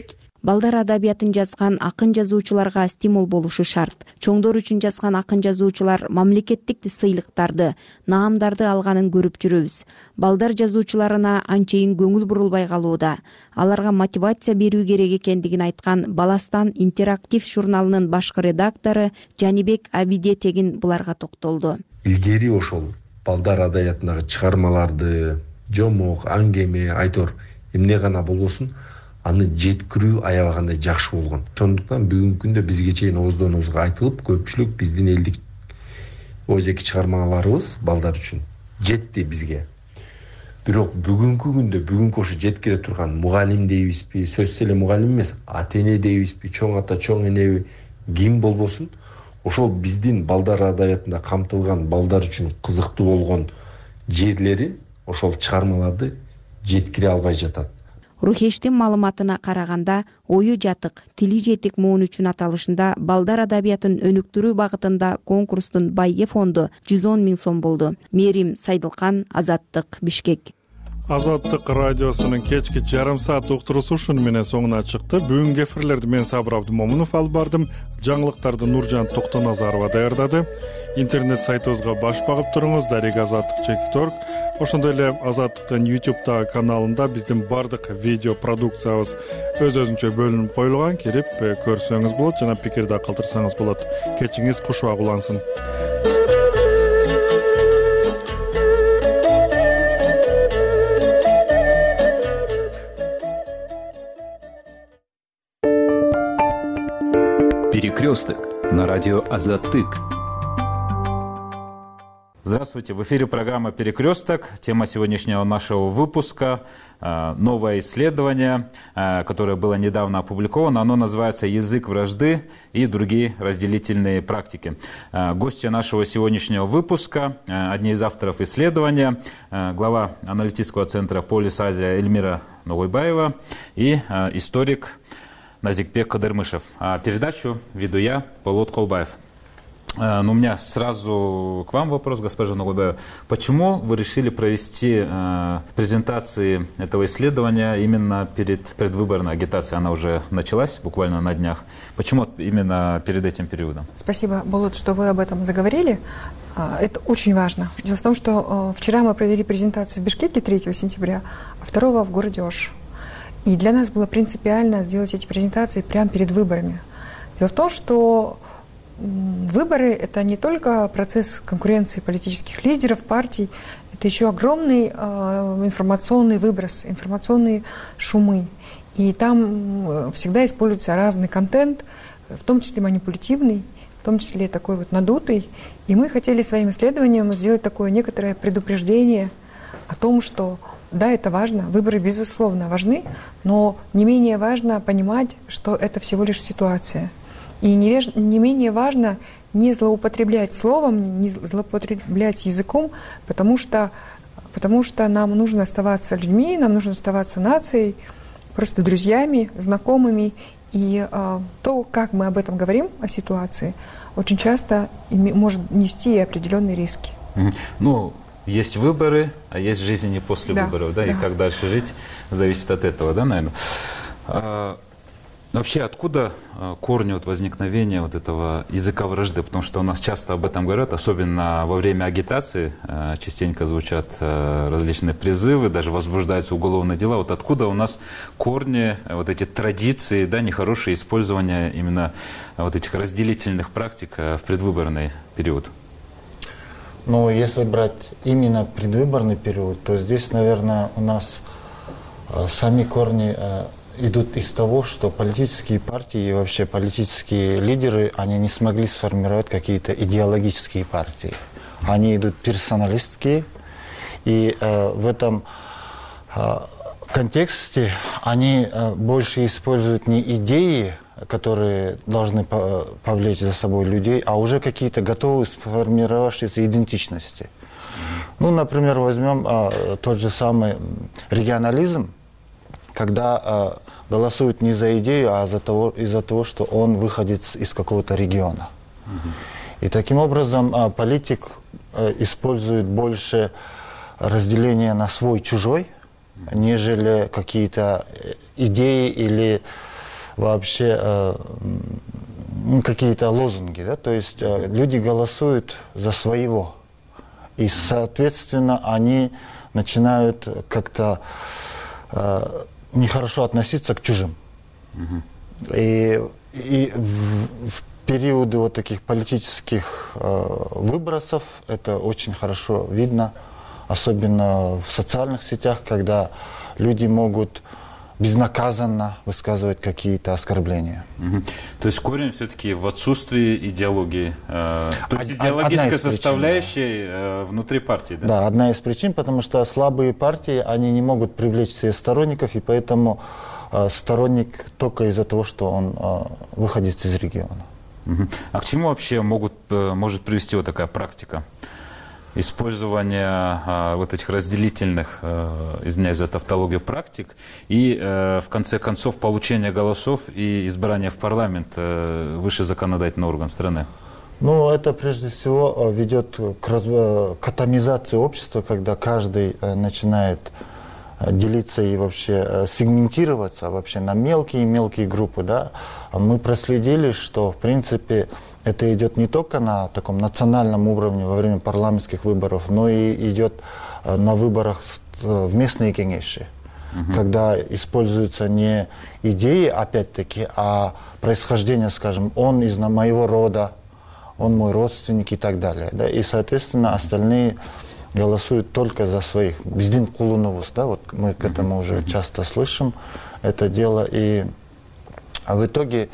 балдар адабиятын жазган акын жазуучуларга стимул болушу шарт. Чоңдор үчүн жазган акын жазуучулар мамлекеттик сыйлыктарды, наамдарды алганын көрүп жүрөбүз. Балдар жазуучуларына анчейин көңүл бурулбай калууда. Аларга мотивация берүү керек экендигин айткан Баластан интерактив журналынын башкы редактору Жанибек Абидетегин буларга токтолду. Илгери ошол балдар адабиятындагы чыгармаларды, жомок, аңгеме, айтор эмне гана болбосун, аны жеткирүү аябагандай жакшы болгон. Ошондуктан бүгүнкү күндө бизге чейин ооздон оозга айтылып, көпчүлүк биздин элдик ойжеки чыгармаларыбыз балдар үчүн жетти бизге. Бирок бүгүнкү күндө бүгүнкү ошо жеткире турган мугалим дейбизби, сөзсүз эле мугалим эмес, ата эне дейбизби, чоң ата, чоң энеби, ким болбосун, ошол биздин балдар адабиятында камтылган балдар үчүн кызыктуу болгон жерлерин ошол чыгармаларды жеткире албай жатат. Рухештин маалыматына караганда, ою жатык, тили жетик муун үчүн аталышында балдар адабиятын өнүктүрүү багытында конкурстун байге фонду жүз он миң сом болду. Мерим Сайдылкан, Азаттык, Бишкек. Азаттык радиосунун кечки жарым саат уктуруусу ушуну менен соңуна чыкты. Бүгүнкү эфирлерди мен Сабыр Абдымомунов алып бардым. Жаңылыктарды Нуржан Токтоназарова даярдады. Интернет сайтыбызга баш багып туруңуз, Дарига Азаттык чекит орг. Ошондой эле Азаттыктын YouTube каналында биздин бардык видео продукциябыз өз-өзүнчө бөлүнүп коюлган. Кирип көрсөңүз болот жана пикир да калтырсаңыз болот. Кечиңиз кушубак улансын. Перекресток на радио Азаттык. Здравствуйте, в эфире программа «Перекресток». Тема сегодняшнего нашего выпуска – новое исследование, которое было недавно опубликовано. Оно называется «Язык вражды и другие разделительные практики». Гостья нашего сегодняшнего выпуска – одни из авторов исследования, глава аналитического центра «Полис Азия» Эльмира Ногойбаева и историк Назикбек Кадырмышев. А передачу веду я, Полот Колбаев. Ну, у меня сразу к вам вопрос, госпожа Ногойбаева. Почему вы решили провести э, презентации этого исследования именно перед предвыборной агитацией? Она уже началась буквально на днях. Почему именно перед этим периодом? Спасибо, Болот, что вы об этом заговорили. Это очень важно. Дело в том, что вчера мы провели презентацию в Бишкеке третьего сентября, а второго в городе Ош. И для нас было принципиально сделать эти презентации прямо перед выборами. Дело в том, что выборы – это не только процесс конкуренции политических лидеров, партий, это еще огромный э, информационный выброс, информационные шумы. И там всегда используется разный контент, в том числе манипулятивный, в том числе такой вот надутый. И мы хотели своим исследованием сделать такое некоторое предупреждение о том, что да, это важно, выборы, безусловно, важны, но не менее важно понимать, что это всего лишь ситуация. И не, веж... не менее важно не злоупотреблять словом, не злоупотреблять языком, потому что, потому что нам нужно оставаться людьми, нам нужно оставаться нацией, просто друзьями, знакомыми. И э, то, как мы об этом говорим, о ситуации, очень часто может нести определенные риски. Mm-hmm. Ну, есть выборы, а есть жизнь и после да, выборов, да? да, и как дальше жить зависит от этого, да, наверное. А, вообще, откуда корни вот возникновения вот этого языка вражды? Потому что у нас часто об этом говорят, особенно во время агитации, частенько звучат различные призывы, даже возбуждаются уголовные дела. Вот откуда у нас корни, вот эти традиции, да, нехорошее использование именно вот этих разделительных практик в предвыборный период? Но если брать именно предвыборный период, то здесь, наверное, у нас э, сами корни э, идут из того, что политические партии и вообще политические лидеры, они не смогли сформировать какие-то идеологические партии. Они идут персоналистские, и э, в этом э, контексте они э, больше используют не идеи, которые должны повлечь за собой людей, а уже какие-то готовые сформировавшиеся идентичности. Ну, например, возьмем а, тот же самый регионализм, когда а, голосуют не за идею, а за того, из-за того, что он выходит из какого-то региона. И таким образом а, политик а, использует больше разделения на свой-чужой, нежели какие-то идеи или вообще э, какие-то лозунги, да, то есть э, люди голосуют за своего, и, соответственно, они начинают как-то э, нехорошо относиться к чужим. Mm-hmm. И, и в, в периоды вот таких политических э, выбросов это очень хорошо видно, особенно в социальных сетях, когда люди могут безнаказанно высказывать какие-то оскорбления. Угу. То есть корень все-таки в отсутствии идеологии, э, то есть идеологическая составляющая причин, да. э, внутри партии, да? Да, одна из причин, потому что слабые партии, они не могут привлечь себе сторонников, и поэтому э, сторонник только из-за того, что он э, выходит из региона. Угу. А к чему вообще могут, э, может привести вот такая практика? Использование а, вот этих разделительных, а, извиняюсь за тавтологию, практик и, а, в конце концов, получение голосов и избрание в парламент, а, высший законодательный орган страны? Ну, это прежде всего ведет к, раз... к атомизации общества, когда каждый начинает делиться и вообще сегментироваться вообще на мелкие-мелкие группы, да. Мы проследили, что, в принципе, это идет не только на таком национальном уровне во время парламентских выборов, но и идет на выборах в местные кеңеши, угу. когда используются не идеи, опять-таки, а происхождение, скажем, он из моего рода, он мой родственник и так далее. Да? И, соответственно, остальные голосуют только за своих. Биздин кулуновус, да, вот мы к этому уже угу. часто слышим это дело. И а в итоге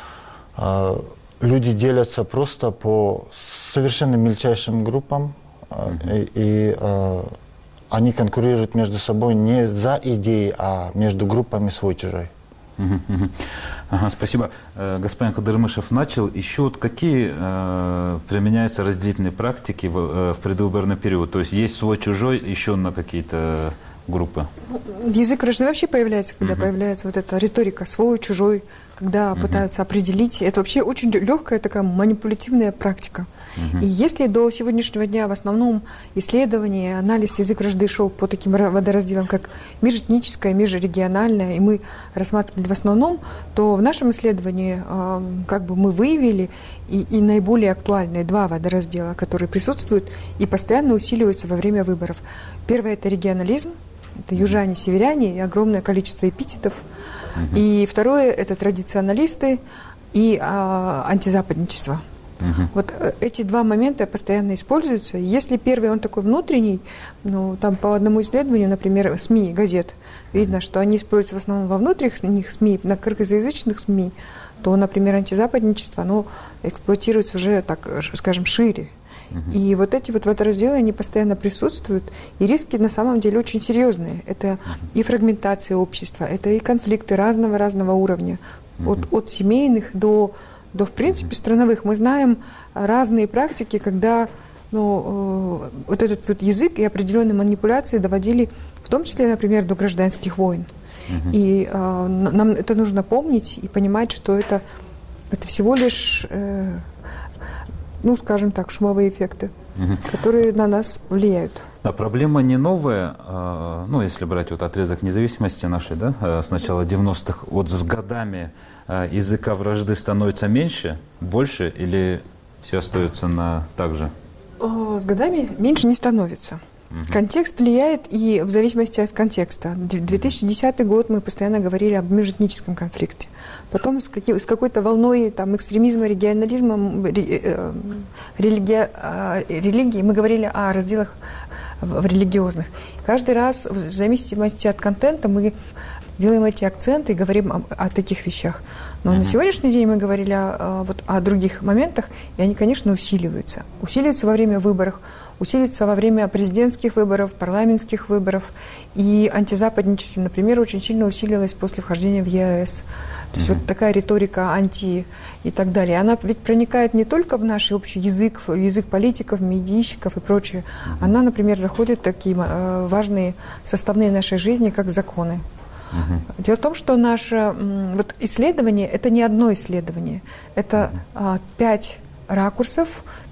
люди делятся просто по совершенно мельчайшим группам, mm-hmm. и, и э, они конкурируют между собой не за идеи, а между группами свой-чужой. Mm-hmm. Mm-hmm. Ага, спасибо. Господин Кадырмышев начал. Еще вот какие э, применяются разделительные практики в, э, в предвыборный период? То есть есть свой-чужой еще на какие-то группы? Язык вражды вообще появляется, когда uh-huh. появляется вот эта риторика свой-чужой, когда uh-huh. пытаются определить. Это вообще очень легкая такая манипулятивная практика. Uh-huh. И если до сегодняшнего дня в основном исследование, анализ язык вражды шел по таким водоразделам, как межэтническое, межрегиональное, и мы рассматривали в основном, то в нашем исследовании э, как бы мы выявили и, и наиболее актуальные два водораздела, которые присутствуют и постоянно усиливаются во время выборов. Первое – это регионализм. Это южане, северяне, и огромное количество эпитетов. Uh-huh. И второе – это традиционалисты и а, антизападничество. Uh-huh. Вот эти два момента постоянно используются. Если первый, он такой внутренний, ну, там по одному исследованию, например, СМИ, газет, видно, uh-huh. что они используются в основном во внутренних СМИ, на кыргызоязычных СМИ, то, например, антизападничество, оно эксплуатируется уже, так скажем, шире. Uh-huh. И вот эти вот водоразделы, они постоянно присутствуют, и риски на самом деле очень серьезные. Это uh-huh. и фрагментация общества, это и конфликты разного-разного уровня, uh-huh. от, от семейных до, до, в принципе, страновых. Мы знаем разные практики, когда ну, э, вот этот вот язык и определенные манипуляции доводили, в том числе, например, до гражданских войн. Uh-huh. И э, нам это нужно помнить и понимать, что это, это всего лишь... Э, ну, скажем так, шумовые эффекты, угу. которые на нас влияют. Да, проблема не новая, э, ну, если брать вот отрезок независимости нашей, да, э, с начала девяностых, вот с годами э, языка вражды становится меньше, больше или все остается на так же? О, с годами меньше не становится. Угу. Контекст влияет, и в зависимости от контекста. две тысячи десятый год мы постоянно говорили об межэтническом конфликте. Потом с, каким, с какой-то волной там, экстремизма, регионализма, религия, религии мы говорили о разделах в, в религиозных. Каждый раз, в зависимости от контента, мы делаем эти акценты и говорим о, о таких вещах. Но mm-hmm. на сегодняшний день мы говорили о, вот, о других моментах, и они, конечно, усиливаются. Усиливаются во время выборов, усилится во время президентских выборов, парламентских выборов. И антизападничество, например, очень сильно усилилось после вхождения в ЕАЭС. То есть mm-hmm. вот такая риторика анти и так далее. Она ведь проникает не только в наш общий язык, в язык политиков, медийщиков и прочее. Mm-hmm. Она, например, заходит в такие э, важные составные нашей жизни, как законы. Uh-huh. Дело в том, что наше вот, исследование – это не одно исследование. Это uh-huh. а, пять ракурсов,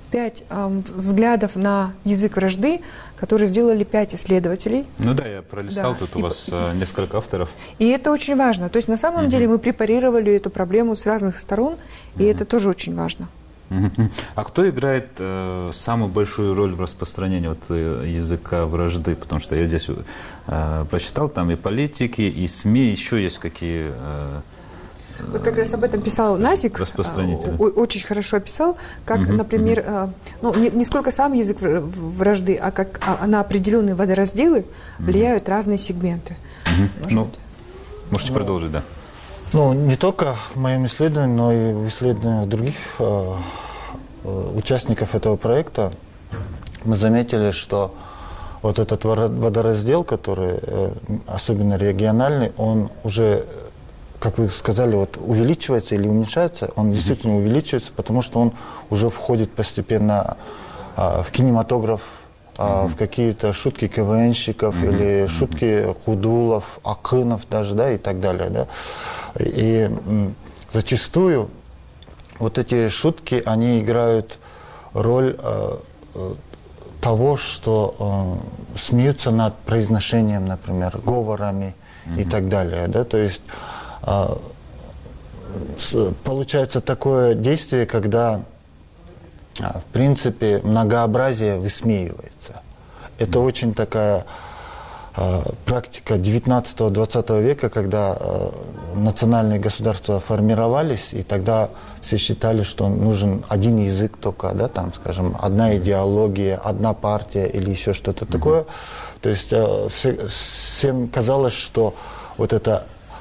пять э, взглядов на язык вражды, которые сделали пять исследователей. Ну да, я пролистал, Да. тут у И- вас э, несколько авторов. И это очень важно. То есть на самом Мгм. деле мы препарировали эту проблему с разных сторон, и это тоже очень важно. Мгм. А кто играет э, самую большую роль в распространении вот, э, языка вражды? Потому что я здесь э, прочитал, там и политики, и СМИ, еще есть какие э, Вот как раз об этом писал Назик, распространители. э, о- очень хорошо описал, как, Мгм, например, э, ну, не, не сколько сам язык вр- вражды, а как а, на определенные водоразделы влияют разные сегменты. Мгм. Может Ну, быть. можете продолжить, да. Ну, не только в моем исследовании, но и в исследованиях других э, э, участников этого проекта мы заметили, что вот этот воро- водораздел, который э, особенно региональный, он уже, как вы сказали, вот увеличивается или уменьшается, он действительно увеличивается, потому что он уже входит постепенно э, в кинематограф, а, в какие-то шутки КВНщиков Мгм. или шутки Кудулов, Акынов даже, да, и так далее, да. И м, зачастую вот эти шутки, они играют роль э, э, того, что э, смеются над произношением, например, говорами и Мгм. так далее, да, то есть э, с- получается такое действие, когда а, в принципе, многообразие высмеивается. Это очень такая а, практика девятнадцатого-двадцатого века, когда а, национальные государства формировались, и тогда все считали, что нужен один язык только, да, там, скажем, одна идеология, одна партия или еще что-то такое. То есть а, все- всем казалось, что вот это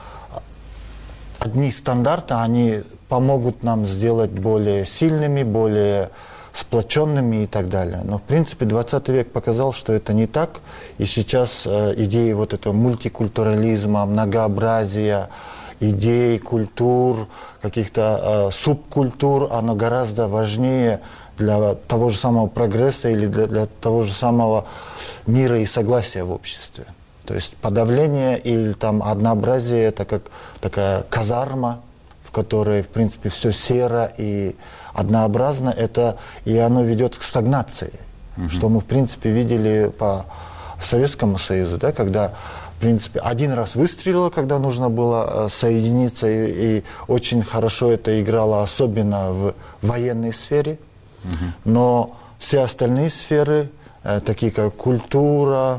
одни стандарты, они помогут нам сделать более сильными, более сплоченными и так далее. Но, в принципе, двадцатый век показал, что это не так. И сейчас э, идеи вот этого мультикультурализма, многообразия, идей, культур, каких-то э, субкультур, оно гораздо важнее для того же самого прогресса или для, для того же самого мира и согласия в обществе. То есть подавление или там однообразие – это как такая казарма, в которой, в принципе, все серо и однообразно, это, и оно ведет к стагнации, Мгм. что мы, в принципе, видели по Советскому Союзу, да, когда, в принципе, один раз выстрелило, когда нужно было э, соединиться, и, и очень хорошо это играло, особенно в военной сфере, Мгм. но все остальные сферы, э, такие как культура,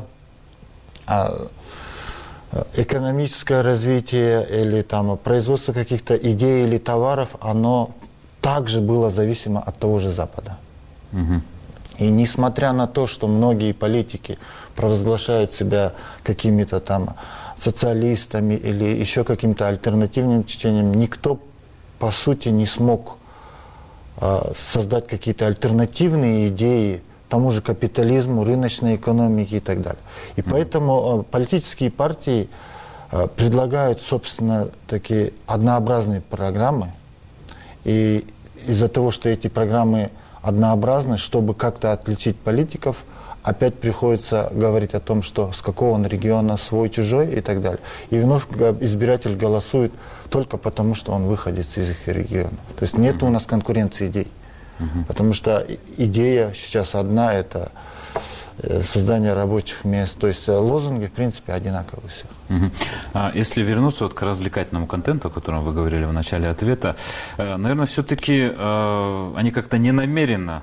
а, э, экономическое развитие или там производство каких-то идей или товаров, оно также было зависимо от того же Запада. Мгм. И несмотря на то, что многие политики провозглашают себя какими-то там социалистами или еще каким-то альтернативным течением, никто по сути не смог э, создать какие-то альтернативные идеи тому же капитализму, рыночной экономике и так далее. И поэтому э, политические партии э, предлагают, собственно, такие однообразные программы. И из-за того, что эти программы однообразны, чтобы как-то отличить политиков, опять приходится говорить о том, что с какого он региона, свой, чужой и так далее. И вновь избиратель голосует только потому, что он выходит из их региона. То есть нет у нас конкуренции идей. Потому что и- идея сейчас одна – это э, создание рабочих мест. То есть э, лозунги, в принципе, одинаковые у всех. Мгм. А если вернуться вот к развлекательному контенту, о котором вы говорили в начале ответа, э, наверное, все-таки э, они как-то ненамеренно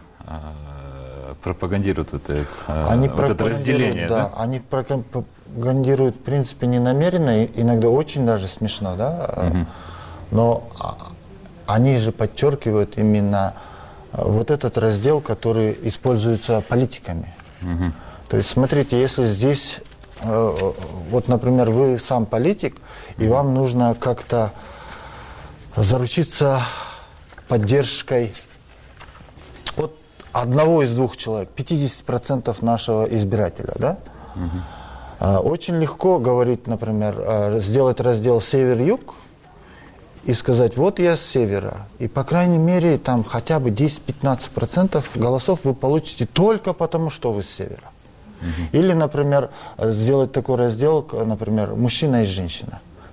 э, пропагандируют вот это, э, Они вот это пропагандируют, разделение, да? Они пропагандируют, в принципе, не намеренно, и иногда очень даже смешно, да. Мгм. Но а, они же подчеркивают именно а, вот этот раздел, который используется политиками. Мгм. То есть, смотрите, если здесь, э, вот, например, вы сам политик, и вам нужно как-то заручиться поддержкой от одного из двух человек, пятьдесят процентов нашего избирателя, да? А, Очень легко говорить, например, а, сделать раздел «Север-Юг» и сказать, вот я с севера, и по крайней мере там хотя бы десять-пятнадцать процентов голосов вы получите только потому, что вы с севера. Или, например, сделать такой раздел, к- например, мужчина и женщина.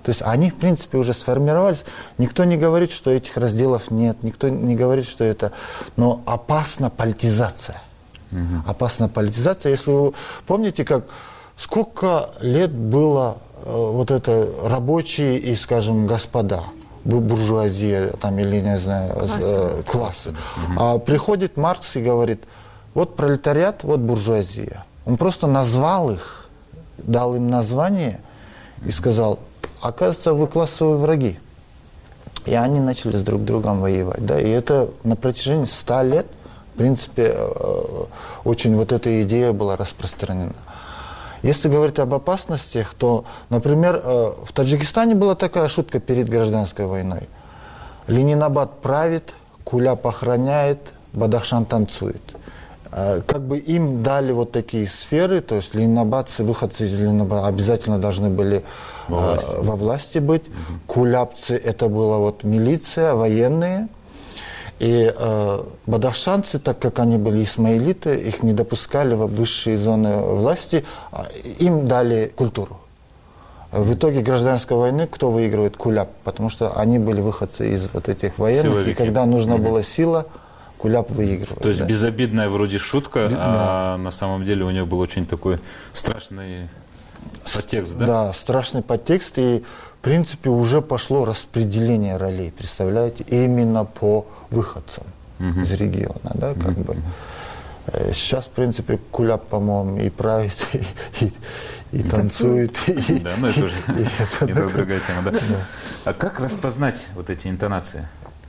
То есть они, в принципе, уже сформировались. Никто не говорит, что этих разделов нет, никто не говорит, что это... Но опасна политизация. Угу. Опасна политизация. Если вы помните, как сколько лет было э, вот это рабочие и, скажем, господа, буржуазия, там, или, не знаю, классы. классы. Угу. А приходит Маркс и говорит, вот пролетариат, вот буржуазия. Он просто назвал их, дал им название и сказал, оказывается, вы классовые враги. И они начали с друг другом воевать. Да? И это на протяжении ста лет, в принципе, очень вот эта идея была распространена. Если говорить об опасностях, то, например, в Таджикистане была такая шутка перед гражданской войной. Ленинабад правит, Куляп охраняет, Бадахшан танцует. Как бы им дали вот такие сферы, то есть ленинабадцы, выходцы из Ленинабада обязательно должны были во власти, э, во власти быть. Угу. Куляпцы это была вот милиция, военные. И э, бадахшанцы, так как они были исмаилиты, их не допускали в высшие зоны власти, им дали культуру. В итоге гражданской войны кто выигрывает? Куляп, потому что они были выходцы из вот этих военных, силовики. И когда нужна угу. была сила, Куляп выигрывает. То есть да. безобидная вроде шутка, Б... а да. на самом деле у нее был очень такой страшный подтекст, да? Да, страшный подтекст, и в принципе уже пошло распределение ролей, представляете, именно по выходцам угу. из региона, да, как угу. бы. Сейчас, в принципе, Куляп, по-моему, и правит, и, и, и танцует. И, да, ну это уже и, это другая тема, да? А как распознать вот эти интонации?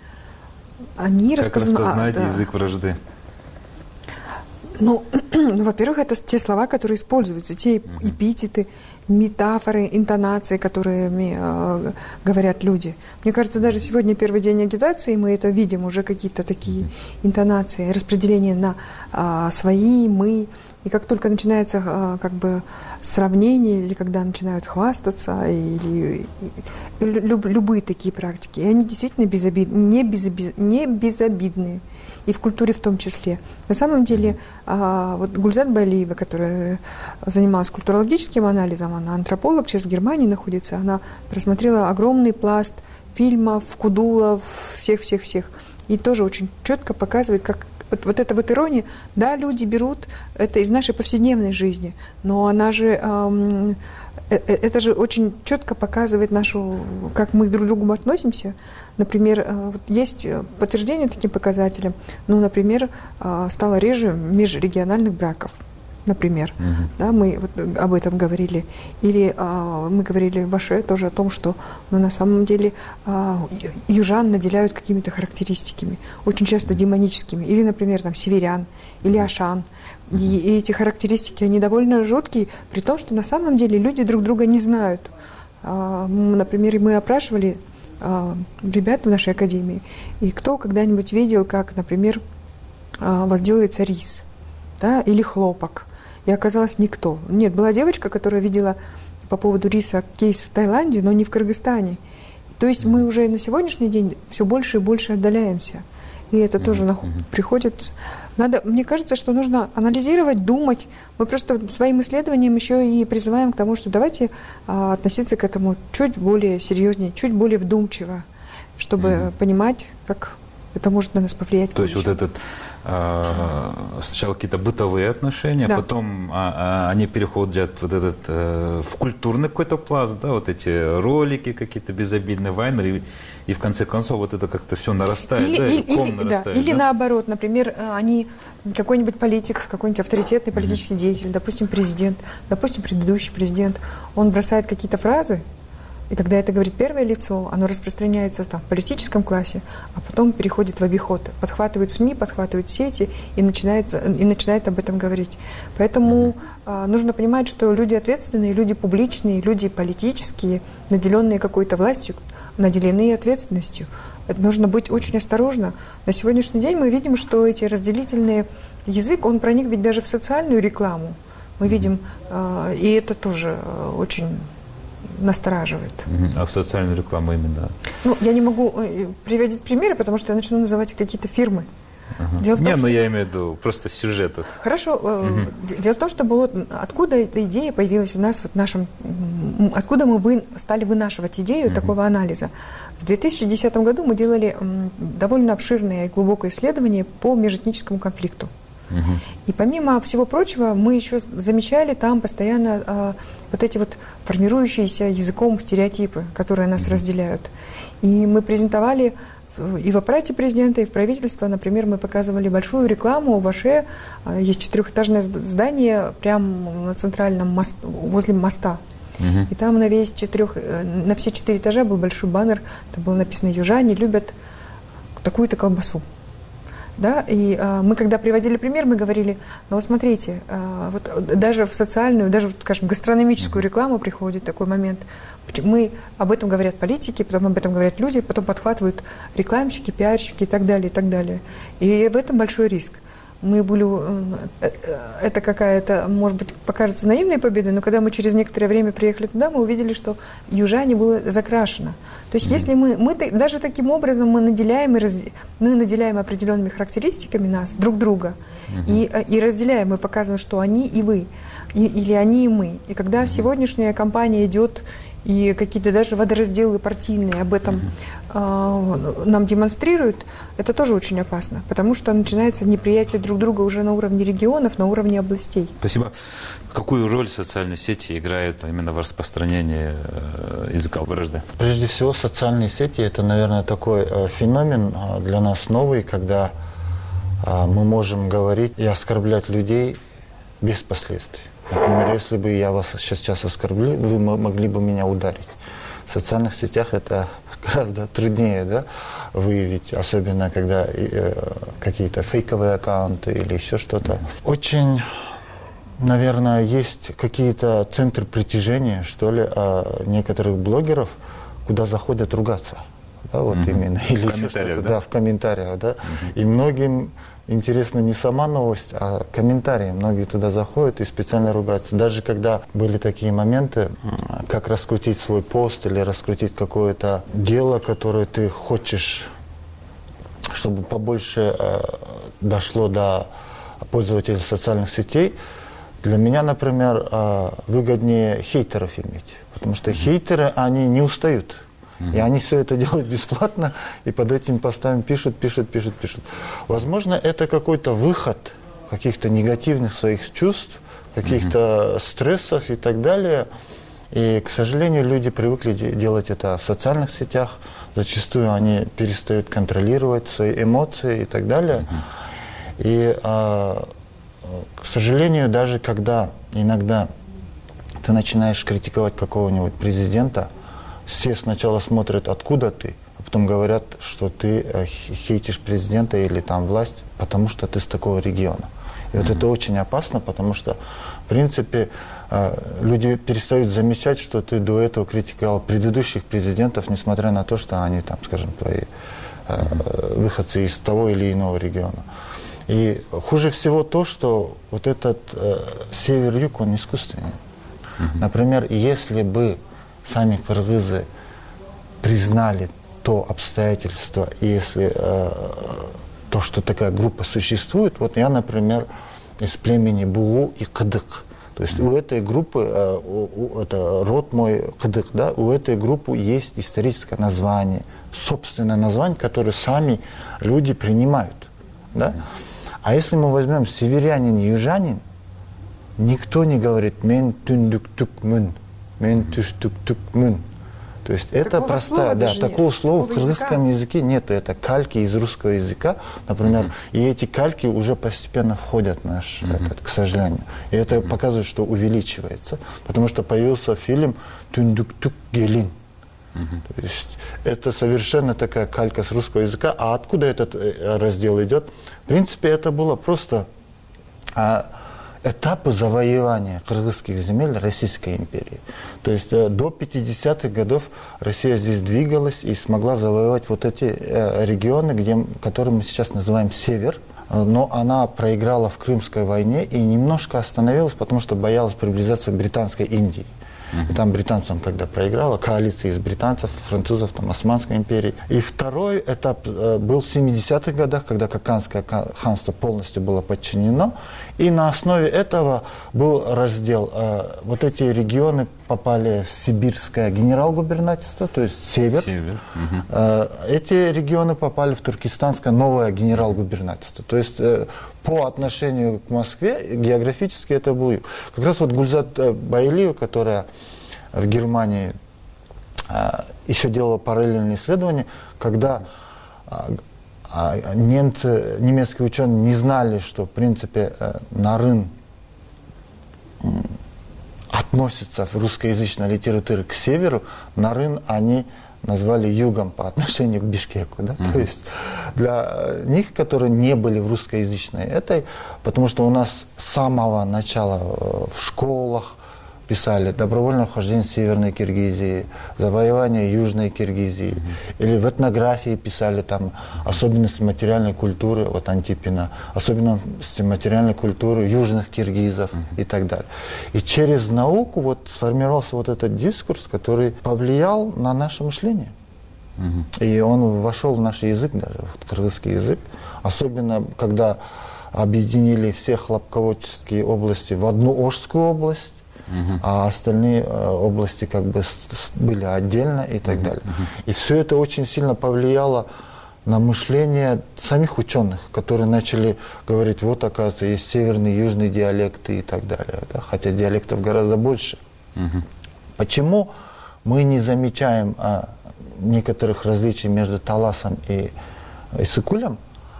Они как распозна... распознать а, да. язык вражды? Ну, ну, во-первых, это те слова, которые используются, те uh-huh. эпитеты, метафоры, интонации, которые э, говорят люди. Мне кажется, даже сегодня первый день агитации, мы это видим, уже какие-то такие uh-huh. интонации, распределение на э, свои, мы. И как только начинается э, как бы сравнение, или когда начинают хвастаться, или, или люб, любые такие практики, и они действительно безобидны, не, безобид, не безобидные. И в культуре в том числе. На самом деле, а, вот Гульзат Байлиева, которая занималась культурологическим анализом, она антрополог, сейчас в Германии находится, она просмотрела огромный пласт фильмов, кудулов, всех-всех-всех. И тоже очень четко показывает, как вот, вот эта вот ирония, да, люди берут это из нашей повседневной жизни, но она же... Эм, это же очень четко показывает нашу, как мы друг к другу относимся. Например, есть подтверждение таким показателям. Ну, например, стало реже межрегиональных браков. Например, угу. да, мы вот об этом говорили. Или а, мы говорили в Аше тоже о том, что ну, на самом деле а, южан наделяют какими-то характеристиками, очень часто демоническими. Или, например, там, северян, или ашан. И, и эти характеристики, они довольно жуткие, при том, что на самом деле люди друг друга не знают. А, например, мы опрашивали а, ребят в нашей академии, и кто когда-нибудь видел, как, например, а, у вас делается рис, да, или хлопок. И оказалось никто. Нет, была девочка, которая видела по поводу риса кейс в Таиланде, но не в Кыргызстане. То есть мы уже на сегодняшний день все больше и больше отдаляемся. И это mm-hmm. тоже нахуй, приходит... Надо, мне кажется, что нужно анализировать, думать. Мы просто своим исследованием еще и призываем к тому, что давайте а, относиться к этому чуть более серьезнее, чуть более вдумчиво, чтобы mm-hmm. понимать, как это может на нас повлиять. То есть вот этот э, сначала какие-то бытовые отношения, да. потом а, а, они переходят вот этот э, в культурный какой-то пласт, да, вот эти ролики какие-то безобидные, вайнеры, и, и в конце концов вот это как-то все нарастает, или, да, или, ком или, нарастает. Да, или да? наоборот, например, они какой-нибудь политик, какой-нибудь авторитетный политический mm-hmm. деятель, допустим, президент, допустим, предыдущий президент, он бросает какие-то фразы. И когда это говорит первое лицо, оно распространяется там, в политическом классе, а потом переходит в обиход. Подхватывают СМИ, подхватывают сети и, начинается, и начинает об этом говорить. Поэтому э, нужно понимать, что люди ответственные, люди публичные, люди политические, наделенные какой-то властью, наделены ответственностью. Это нужно быть очень осторожно. На сегодняшний день мы видим, что эти разделительные язык, он проник ведь даже в социальную рекламу. Мы видим, э, и это тоже очень... настораживает. А в социальную рекламу именно? Ну, я не могу приводить примеры, потому что я начну называть какие-то фирмы. Ага. Дело в том, Не, что... ну я имею в виду просто сюжет. этот. Хорошо. Угу. Дело в том, что было, откуда эта идея появилась у нас, вот в нашем, откуда мы вы, стали вынашивать идею угу. такого анализа. В две тысячи десятом году мы делали довольно обширное и глубокое исследование по межэтническому конфликту. Угу. И помимо всего прочего, мы еще замечали там постоянно а, вот эти вот формирующиеся языком стереотипы, которые нас угу. разделяют. И мы презентовали и в аппарате президента, и в правительстве, например, мы показывали большую рекламу в Аше. Есть четырехэтажное здание прямо на центральном мост, возле моста. Uh-huh. И там на, весь четырех, на все четыре этажа был большой баннер, там было написано: «Южане любят такую-то колбасу». Да? И а, мы, когда приводили пример, мы говорили: ну вот смотрите, а, вот даже в социальную, даже, скажем, гастрономическую рекламу приходит такой момент. Мы, об этом говорят политики, потом об этом говорят люди, потом подхватывают рекламщики, пиарщики и так далее, и так далее. И в этом большой риск. Мы были, это какая-то, может быть, покажется наивной победой, но когда мы через некоторое время приехали туда, мы увидели, что южане было закрашено. То есть, mm-hmm. если мы, мы даже таким образом мы наделяем, и раз, мы наделяем определенными характеристиками нас, друг друга, mm-hmm. и, и разделяем, мы показываем, что они и вы, и, или они и мы. И когда mm-hmm. сегодняшняя кампания идет, и какие-то даже водоразделы партийные об этом э, нам демонстрируют, это тоже очень опасно, потому что начинается неприятие друг друга уже на уровне регионов, на уровне областей. Спасибо. Какую роль социальные сети играют именно в распространении э, языка вражды? Прежде всего, социальные сети – это, наверное, такой э, феномен э, для нас новый, когда э, мы можем говорить и оскорблять людей без последствий. Например, если бы я вас сейчас оскорбил, вы могли бы меня ударить. В социальных сетях это гораздо труднее, да, выявить, особенно когда э, какие-то фейковые аккаунты или еще что-то. Очень, наверное, есть какие-то центры притяжения, что ли, некоторых блогеров, куда заходят ругаться. Да, вот mm-hmm. именно. Или еще что-то, да? Да, в комментариях, да. Mm-hmm. И многим интересна не сама новость, а комментарии. Многие туда заходят и специально ругаются. Даже когда были такие моменты, как раскрутить свой пост или раскрутить какое-то дело, которое ты хочешь, чтобы побольше э, дошло до пользователей социальных сетей, для меня, например, э, выгоднее хейтеров иметь. Потому что mm-hmm. хейтеры, они не устают. И они все это делают бесплатно, и под этим постами пишут, пишут, пишут, пишут. Возможно, это какой-то выход каких-то негативных своих чувств, каких-то стрессов и так далее. И, к сожалению, люди привыкли делать это в социальных сетях. Зачастую они перестают контролировать свои эмоции и так далее. И, а, к сожалению, даже когда иногда ты начинаешь критиковать какого-нибудь президента, все сначала смотрят, откуда ты, а потом говорят, что ты хейтишь президента или там власть, потому что ты с такого региона. И mm-hmm. вот это очень опасно, потому что, в принципе, люди перестают замечать, что ты до этого критиковал предыдущих президентов, несмотря на то, что они там, скажем, твои mm-hmm. выходцы из того или иного региона. И хуже всего то, что вот этот э, север-юг, он искусственный. Mm-hmm. Например, если бы сами кыргызы признали то обстоятельство, и если э, то, что такая группа существует, вот я, например, из племени Бугу и Кыдык, то есть mm-hmm. у этой группы, э, у, у, это род мой Кыдык, да, у этой группы есть историческое название, собственное название, которое сами люди принимают, да. Mm-hmm. А если мы возьмем северянин и южанин, никто не говорит «мен түндүктүкмүн», «мен түштүктүкмүн». То есть такого это простая, да, такого нет. слова такого в кыргызском языке нет. Это кальки из русского языка, например, mm-hmm. и эти кальки уже постепенно входят в наш, mm-hmm. этот, к сожалению. И это mm-hmm. показывает, что увеличивается, потому что появился фильм «Түндүктүк гелин». Mm-hmm. То есть это совершенно такая калька с русского языка. А откуда этот раздел идет? В принципе, это было просто а, этапы завоевания кыргызских земель Российской империи. То есть э, до пятидесятых годов Россия здесь двигалась и смогла завоевать вот эти э, регионы, где, которые мы сейчас называем Север. Но она проиграла в Крымской войне и немножко остановилась, потому что боялась приближаться к Британской Индии. И там британцам, когда проиграла, коалиция из британцев, французов, там, Османской империи. И второй этап был в семидесятых годах, когда Каканское ханство полностью было подчинено. И на основе этого был раздел. Вот эти регионы попали в сибирское генерал-губернаторство, то есть север. Север. Угу. Эти регионы попали в туркестанское новое генерал-губернаторство. То есть по отношению к Москве географически это был юг. Как раз вот Гульзат Байлиева, которая в Германии еще делала параллельные исследования, когда немцы, немецкие ученые не знали, что в принципе Нарын относится в русскоязычной литературе к северу, Нарын они назвали югом по отношению к Бишкеку. Да? Mm-hmm. То есть для них, которые не были в русскоязычной этой, потому что у нас с самого начала в школах писали добровольное вхождение в Северной Киргизии, завоевание Южной Киргизии. Mm-hmm. Или в этнографии писали там особенности материальной культуры, вот Антипина, особенности материальной культуры южных киргизов mm-hmm. и так далее. И через науку вот сформировался вот этот дискурс, который повлиял на наше мышление. Mm-hmm. И он вошел в наш язык даже, в кыргызский язык. Особенно, когда объединили все хлопководческие области в одну Ошскую область, Uh-huh. а остальные э, области как бы с, с, были отдельно и так uh-huh. далее. Uh-huh. И все это очень сильно повлияло на мышление самих ученых, которые начали говорить, вот, оказывается, есть северные, южные диалекты и так далее. Да? Хотя диалектов гораздо больше. Uh-huh. Почему мы не замечаем а, некоторых различий между Таласом и Иссыкулем,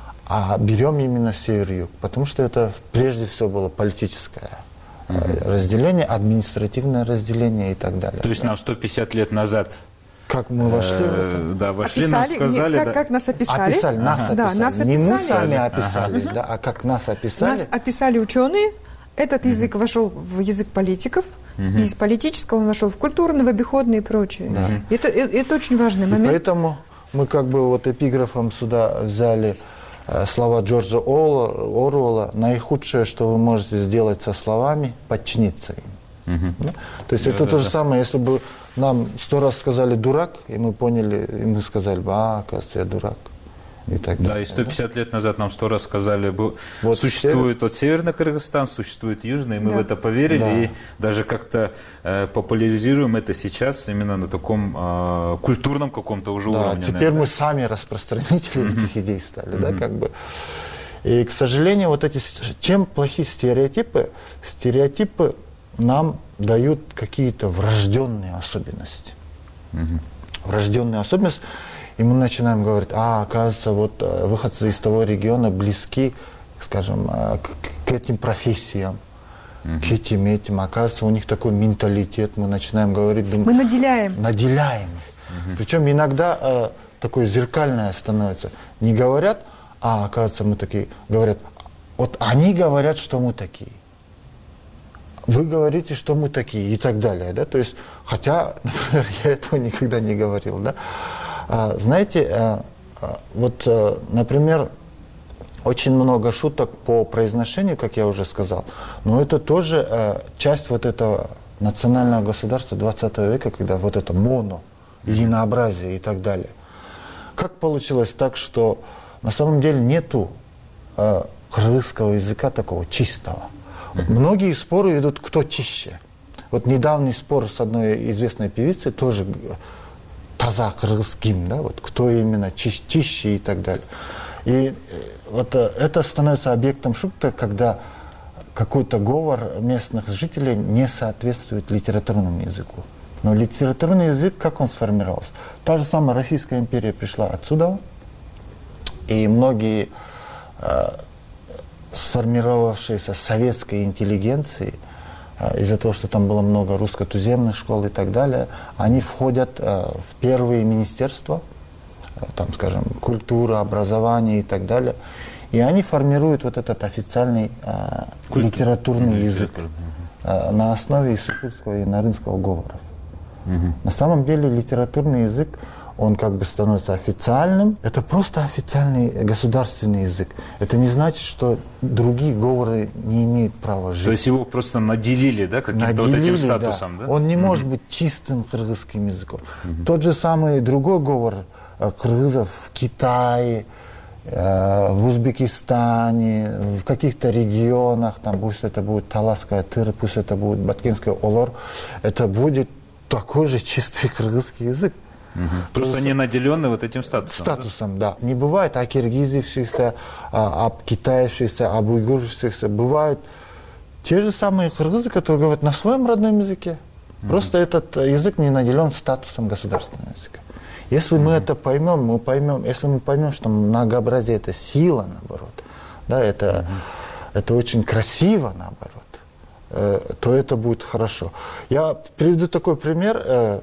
а берем именно север-юг? Потому что это прежде всего было политическое Uh-huh. разделение, административное разделение и так далее. То есть нам сто пятьдесят лет назад... Как мы вошли в это? Да, вошли, описали, нам сказали... Как, да. как нас описали. Описали, нас ага. описали. Да, нас Не описали. мы сами описались, ага. да, а как нас описали. Нас описали ученые, этот язык uh-huh. вошел в язык политиков, uh-huh. из политического он вошел в культурный, в обиходный и прочее. Uh-huh. Это, это, это очень важный момент. И поэтому мы как бы вот эпиграфом сюда взяли слова Джорджа Оруэлла: наихудшее, что вы можете сделать со словами, подчиниться им. Угу. Да? То есть да, это да, то же да. самое, если бы нам сто раз сказали «дурак», и мы поняли, и мы сказали бы: а, оказывается, я дурак. И так далее. Да, и сто пятьдесят да? лет назад нам сто раз сказали, вот существует север... вот Северный Кыргызстан, существует Южный, и мы да. в это поверили, да. и даже как-то э, популяризируем это сейчас именно на таком э, культурном каком-то уже да, уровне. Теперь наверное. Мы сами распространители mm-hmm. этих идей стали, mm-hmm. да, как бы. И, к сожалению, вот эти, чем плохие стереотипы? Стереотипы нам дают какие-то врожденные особенности. Mm-hmm. Врожденные особенности. И мы начинаем говорить: а, оказывается, вот выходцы из того региона близки, скажем, к, к этим профессиям, uh-huh. к этим этим. Оказывается, у них такой менталитет. Мы начинаем говорить, думаем, мы наделяем. Наделяем. Uh-huh. Причем иногда э, такое зеркальное становится. Не говорят: а, оказывается, мы такие. Говорят: вот они говорят, что мы такие. Вы говорите, что мы такие, и так далее. Да? То есть, хотя, например, я этого никогда не говорил, да. Знаете, вот, например, очень много шуток по произношению, как я уже сказал, но это тоже часть вот этого национального государства двадцатого века, когда вот это моно, единообразие и так далее. Как получилось так, что на самом деле нету кыргызского языка такого чистого? Вот многие споры идут, кто чище. Вот недавний спор с одной известной певицей тоже... таза кыргызским, да, вот кто именно чище, чище и так далее. И вот это становится объектом шутки, когда какой-то говор местных жителей не соответствует литературному языку. Но литературный язык, как он сформировался? Та же самая Российская империя пришла отсюда, и многие э, сформировавшиеся советской интеллигенции, из-за того, что там было много русско-туземных школ и так далее, они входят э, в первые министерства, э, там, скажем, культура, образование и так далее, и они формируют вот этот официальный э, литературный язык э, на основе иссыкульского и нарынского говоров. Mm-hmm. На самом деле литературный язык, он как бы становится официальным. Это просто официальный государственный язык. Это не значит, что другие говоры не имеют права жить. То есть его просто наделили, да, каким-то вот этим статусом, да? да? Он не mm-hmm. может быть чистым кыргызским языком. Mm-hmm. Тот же самый другой говор кыргызов в Китае, в Узбекистане, в каких-то регионах, там, пусть это будет Таласская Тыр, пусть это будет Баткенский Олор, это будет такой же чистый кыргызский язык. Угу. Просто они наделены вот этим статусом. Статусом, да. да. Не бывает окиргизившихся, обкитаевшихся, обуйгуршихся. Бывают те же самые кыргызы, которые говорят на своем родном языке. Угу. Просто этот язык не наделен статусом государственного языка. Если угу. мы это поймем, мы поймем, если мы поймем, что многообразие это сила, наоборот, да, это, угу. это очень красиво, наоборот, то это будет хорошо. Я приведу такой пример.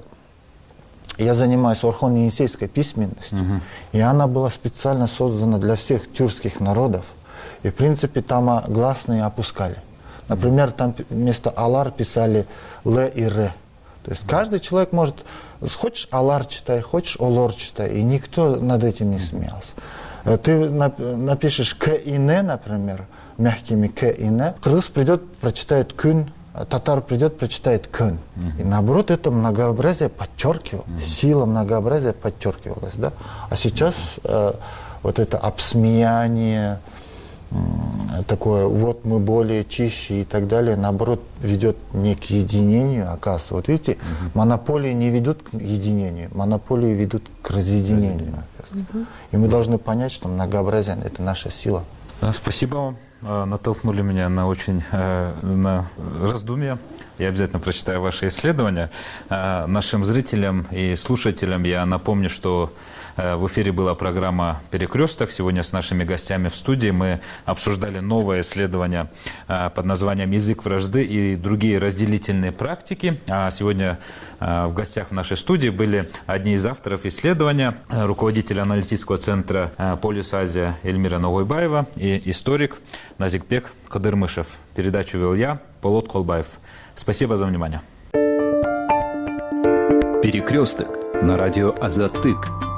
Я занимаюсь орхон-енисейской письменностью, uh-huh. и она была специально создана для всех тюркских народов. И, в принципе, там гласные опускали. Например, там вместо «алар» писали «л» и «р». То есть каждый человек может, хочешь «алар» читай, хочешь «олор» читай, и никто над этим не смеялся. Ты напишешь «к» и «н», например, мягкими «к» и «н», кыргыз придет, прочитает «күн», татар придет, прочитает «көн». Uh-huh. И наоборот, это многообразие подчеркивалось, uh-huh. сила многообразия подчеркивалась. Да? А сейчас uh-huh. э, вот это обсмеяние, э, такое, вот мы более чище и так далее, наоборот, ведет не к единению, оказывается. Вот видите, uh-huh. монополии не ведут к единению, монополии ведут к разъединению, оказывается. Uh-huh. И мы должны понять, что многообразие – это наша сила. Да, спасибо вам. Натолкнули меня на очень на раздумья. Я обязательно прочитаю ваши исследования. Нашим зрителям и слушателям я напомню, что в эфире была программа «Перекресток». Сегодня с нашими гостями в студии мы обсуждали новое исследование под названием «Язык вражды и другие разделительные практики». А сегодня в гостях в нашей студии были одни из авторов исследования, руководитель аналитического центра «Полюс Азия» Эльмира Ногойбаева и историк Назикбек Кадырмышев. Передачу вел я, Полот Колбаев. Спасибо за внимание. «Перекресток» на радио «Азаттык».